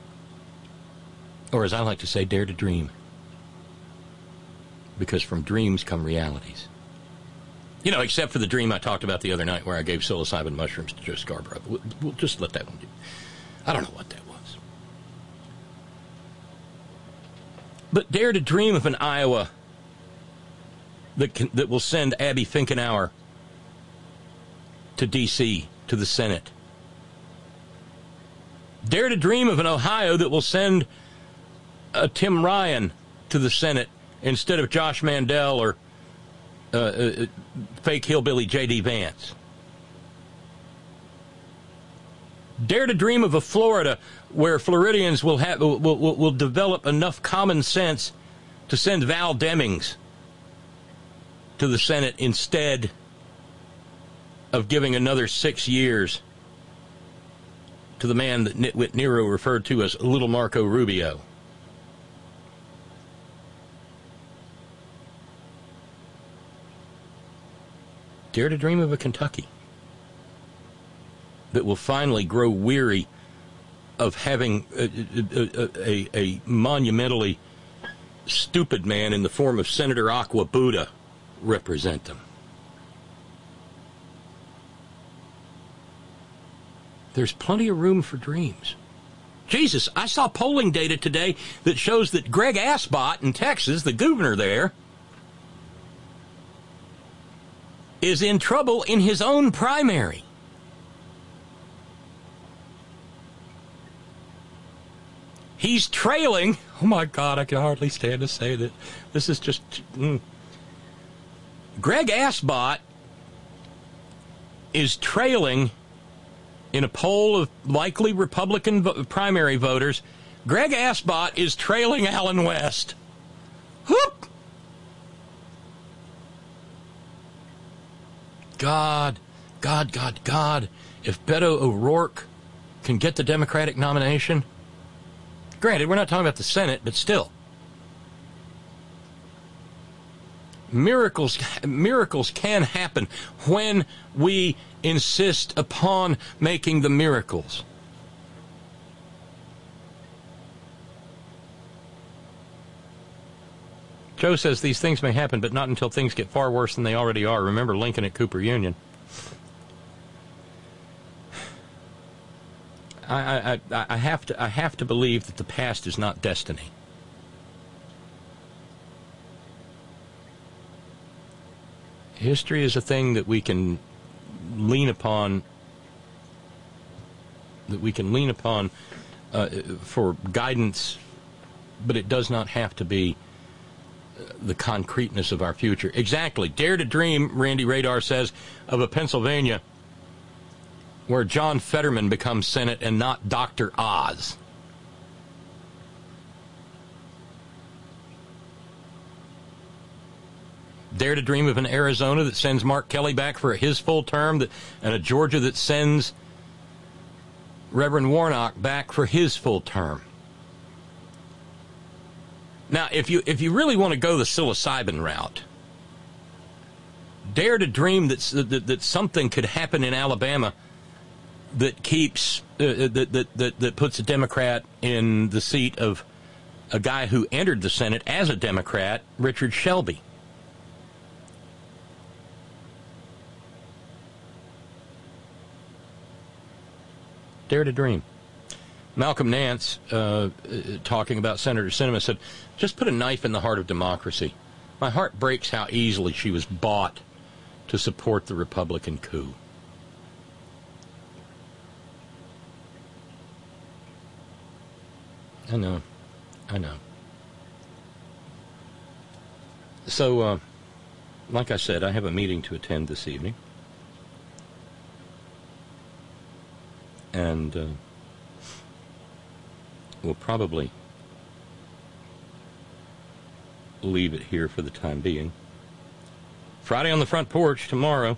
Or as I like to say, dare to dream. Because from dreams come realities. Except for the dream I talked about the other night where I gave psilocybin mushrooms to Joe Scarborough. We'll just let that one do. I don't know what that was. But dare to dream of an Iowa that will send Abby Finkenauer to D.C., to the Senate. Dare to dream of an Ohio that will send Tim Ryan to the Senate instead of Josh Mandel or fake hillbilly J.D. Vance. Dare to dream of a Florida where Floridians will develop enough common sense to send Val Demings to the Senate instead of giving another 6 years to the man that Nitwit Nero referred to as Little Marco Rubio. Dare to dream of a Kentucky that will finally grow weary of having a monumentally stupid man in the form of Senator Aqua Buddha represent them. There's plenty of room for dreams. Jesus, I saw polling data today that shows that Greg Asbot in Texas, the governor there, is in trouble in his own primary. He's trailing. Oh, my God, I can hardly stand to say that. This is just... Greg Asbot is trailing in a poll of likely Republican primary voters. Greg Asbot is trailing Allen West. Whoop! God. If Beto O'Rourke can get the Democratic nomination... Granted, we're not talking about the Senate, but still. Miracles can happen when we insist upon making the miracles. Joe says these things may happen, but not until things get far worse than they already are. Remember Lincoln at Cooper Union. I have to believe that the past is not destiny. History is a thing that we can lean upon. For guidance, but it does not have to be the concreteness of our future. Exactly. Dare to dream, Randy Radar says, of a Pennsylvania where John Fetterman becomes Senate and not Dr. Oz. Dare to dream of an Arizona that sends Mark Kelly back for his full term, and a Georgia that sends Reverend Warnock back for his full term. Now, if you really want to go the psilocybin route, dare to dream that something could happen in Alabama that keeps that puts a Democrat in the seat of a guy who entered the Senate as a Democrat, Richard Shelby. Dare to dream. Malcolm Nance, talking about Senator Sinema, said, just put a knife in the heart of democracy. My heart breaks how easily she was bought to support the Republican coup. I know. So, like I said, I have a meeting to attend this evening. And we'll probably leave it here for the time being. Friday on the Front Porch tomorrow.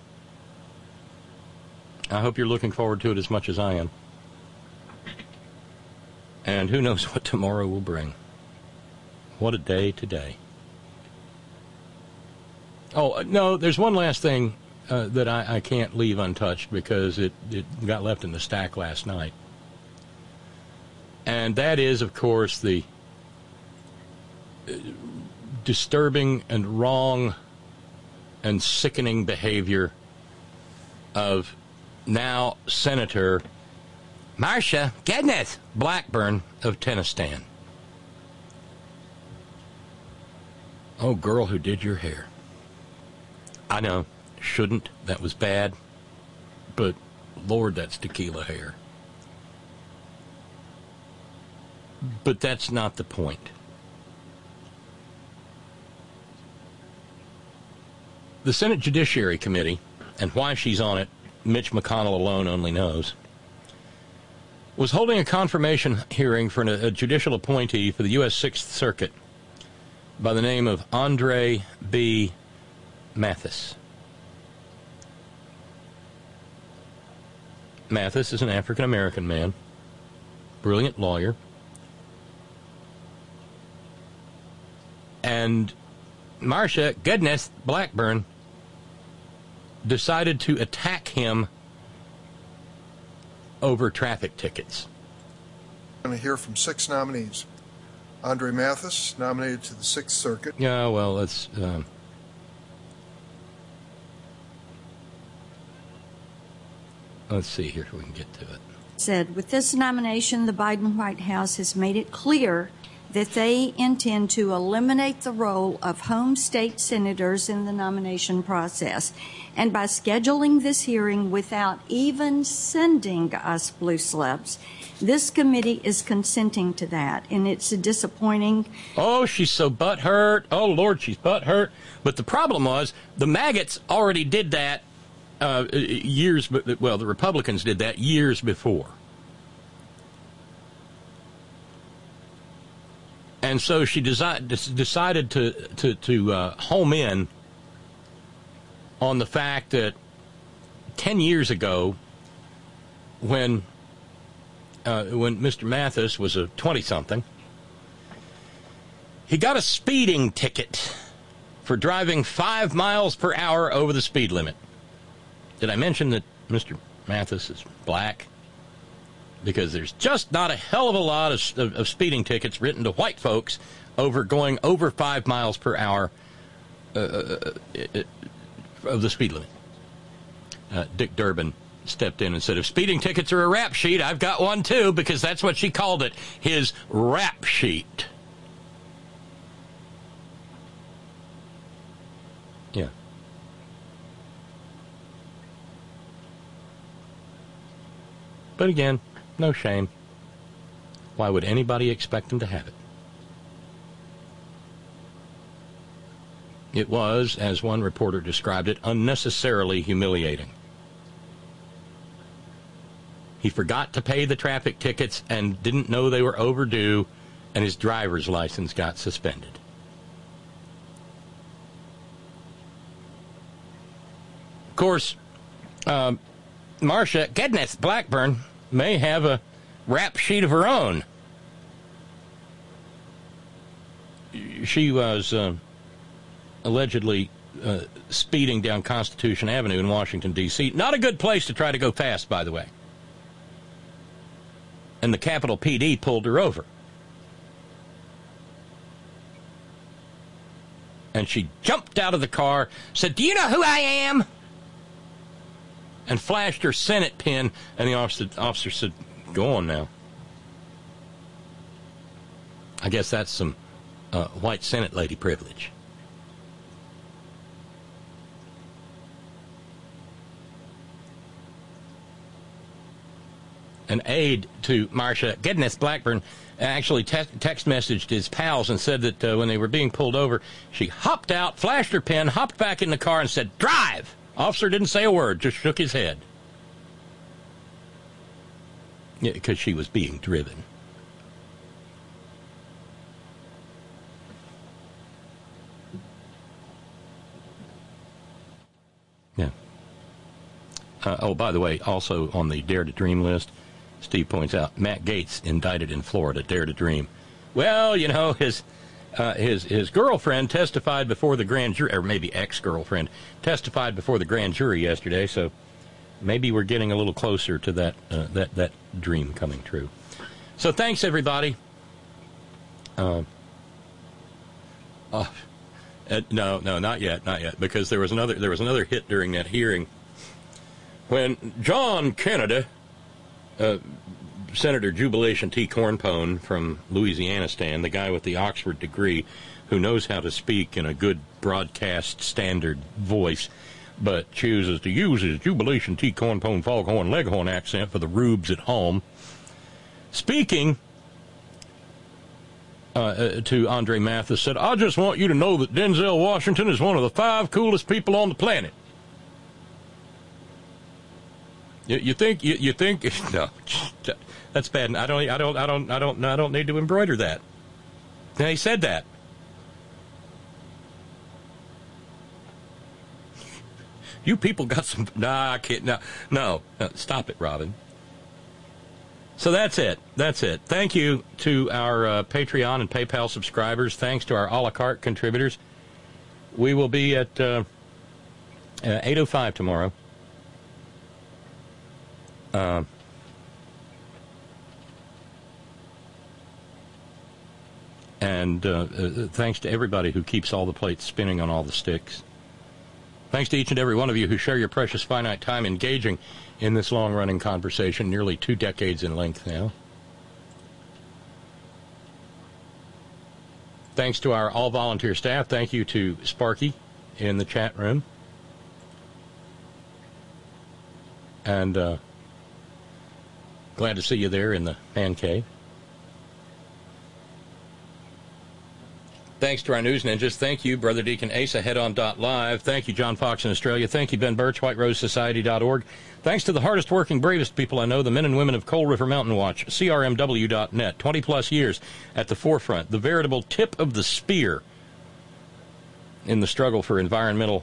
I hope you're looking forward to it as much as I am. And who knows what tomorrow will bring. What a day today. Oh, no, there's one last thing that I can't leave untouched because it got left in the stack last night. And that is, of course, the disturbing and wrong and sickening behavior of now Senator Marsha Gedneth Blackburn of Tennistan. Oh, girl who did your hair. I know, shouldn't. That was bad. But, Lord, that's tequila hair. But that's not the point. The Senate Judiciary Committee, and why she's on it, Mitch McConnell alone only knows, was holding a confirmation hearing for a judicial appointee for the U.S. Sixth Circuit by the name of Andre B. Mathis. Mathis is an African-American man, brilliant lawyer, and Marsha Gedneth Blackburn decided to attack him over traffic tickets. I'm going to hear from 6 nominees. Andre Mathis, nominated to the Sixth Circuit. Yeah, well, let's see here if we can get to it. Said, with this nomination, the Biden White House has made it clear that they intend to eliminate the role of home state senators in the nomination process. And by scheduling this hearing without even sending us blue slips, this committee is consenting to that, and it's disappointing. Oh, she's so butthurt. Oh, Lord, she's butthurt. But the problem was the maggots already did that the Republicans did that years before. And so she decided to home in on the fact that 10 years ago, when Mr. Mathis was a 20-something, he got a speeding ticket for driving 5 miles per hour over the speed limit. Did I mention that Mr. Mathis is black? Because there's just not a hell of a lot of speeding tickets written to white folks over going over 5 miles per hour of the speed limit. Dick Durbin stepped in and said, if speeding tickets are a rap sheet, I've got one too, because that's what she called it, his rap sheet. Yeah. But again, no shame. Why would anybody expect him to have it? It was, as one reporter described it, unnecessarily humiliating. He forgot to pay the traffic tickets and didn't know they were overdue, and his driver's license got suspended. Of course, Marsha Gedness Blackburn may have a rap sheet of her own. She was allegedly speeding down Constitution Avenue in Washington, D.C. Not a good place to try to go fast, by the way. And the Capitol PD pulled her over. And she jumped out of the car, said, "Do you know who I am?" And flashed her Senate pin, and the officer said, "Go on now." I guess that's some white Senate lady privilege. An aide to Marsha Gedness Blackburn actually text messaged his pals and said that when they were being pulled over, she hopped out, flashed her pin, hopped back in the car, and said, "Drive!" Officer didn't say a word, just shook his head. Yeah, because she was being driven. Yeah. Oh, by the way, also on the Dare to Dream list, Steve points out, Matt Gaetz indicted in Florida, Dare to Dream. Well, you know, his girlfriend testified before the grand jury, or maybe ex-girlfriend, testified before the grand jury yesterday, so maybe we're getting a little closer to that dream coming true. So thanks, everybody. No, not yet, because there was another hit during that hearing when John Kennedy, Senator Jubilation T. Cornpone from Louisiana stand, the guy with the Oxford degree who knows how to speak in a good broadcast standard voice, but chooses to use his Jubilation T. Cornpone Foghorn Leghorn accent for the rubes at home, speaking to Andre Mathis, said, "I just want you to know that Denzel Washington is one of the 5 coolest people on the planet." You think no, that's bad. I don't need to embroider that. Now, he said that. You people got some. Nah, I can't. No, stop it, Robin. So that's it. Thank you to our Patreon and PayPal subscribers. Thanks to our a la carte contributors. We will be at 8:05 tomorrow. And thanks to everybody who keeps all the plates spinning on all the sticks. Thanks to each and every one of you who share your precious finite time engaging in this long-running conversation, nearly 2 decades in length now. Thanks to our all-volunteer staff. Thank you to Sparky in the chat room. And glad to see you there in the man cave. Thanks to our news ninjas. Thank you, Brother Deacon Asa, headon.live. Thank you, John Fox in Australia. Thank you, Ben Birch, WhiteRoseSociety.org. Thanks to the hardest working, bravest people I know, the men and women of Coal River Mountain Watch, CRMW.net, 20-plus years at the forefront, the veritable tip of the spear in the struggle for environmental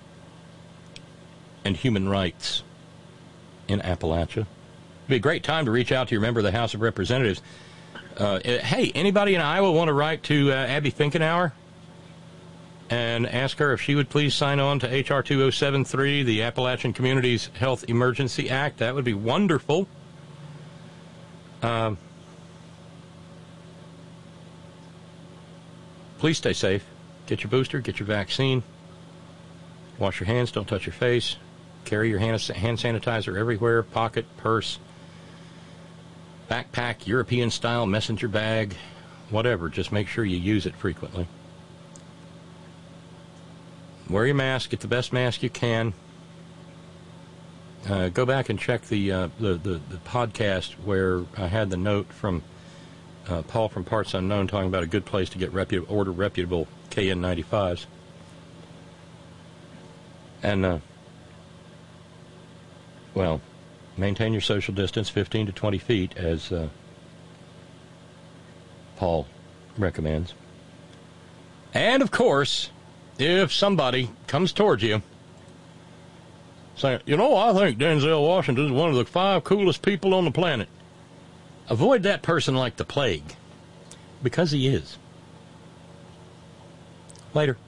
and human rights in Appalachia. It'd be a great time to reach out to your member of the House of Representatives. Hey, anybody in Iowa want to write to Abby Finkenauer and ask her if she would please sign on to H.R. 2073, the Appalachian Communities Health Emergency Act? That would be wonderful. Please stay safe. Get your booster, get your vaccine. Wash your hands, don't touch your face. Carry your hand sanitizer everywhere, pocket, purse, backpack, European-style messenger bag, whatever. Just make sure you use it frequently. Wear your mask. Get the best mask you can. Go back and check the podcast where I had the note from Paul from Parts Unknown talking about a good place to get reputable KN95s. And, well, maintain your social distance, 15 to 20 feet, as Paul recommends. And, of course, if somebody comes towards you saying, you know, I think Denzel Washington is one of the 5 coolest people on the planet, avoid that person like the plague, because he is. Later.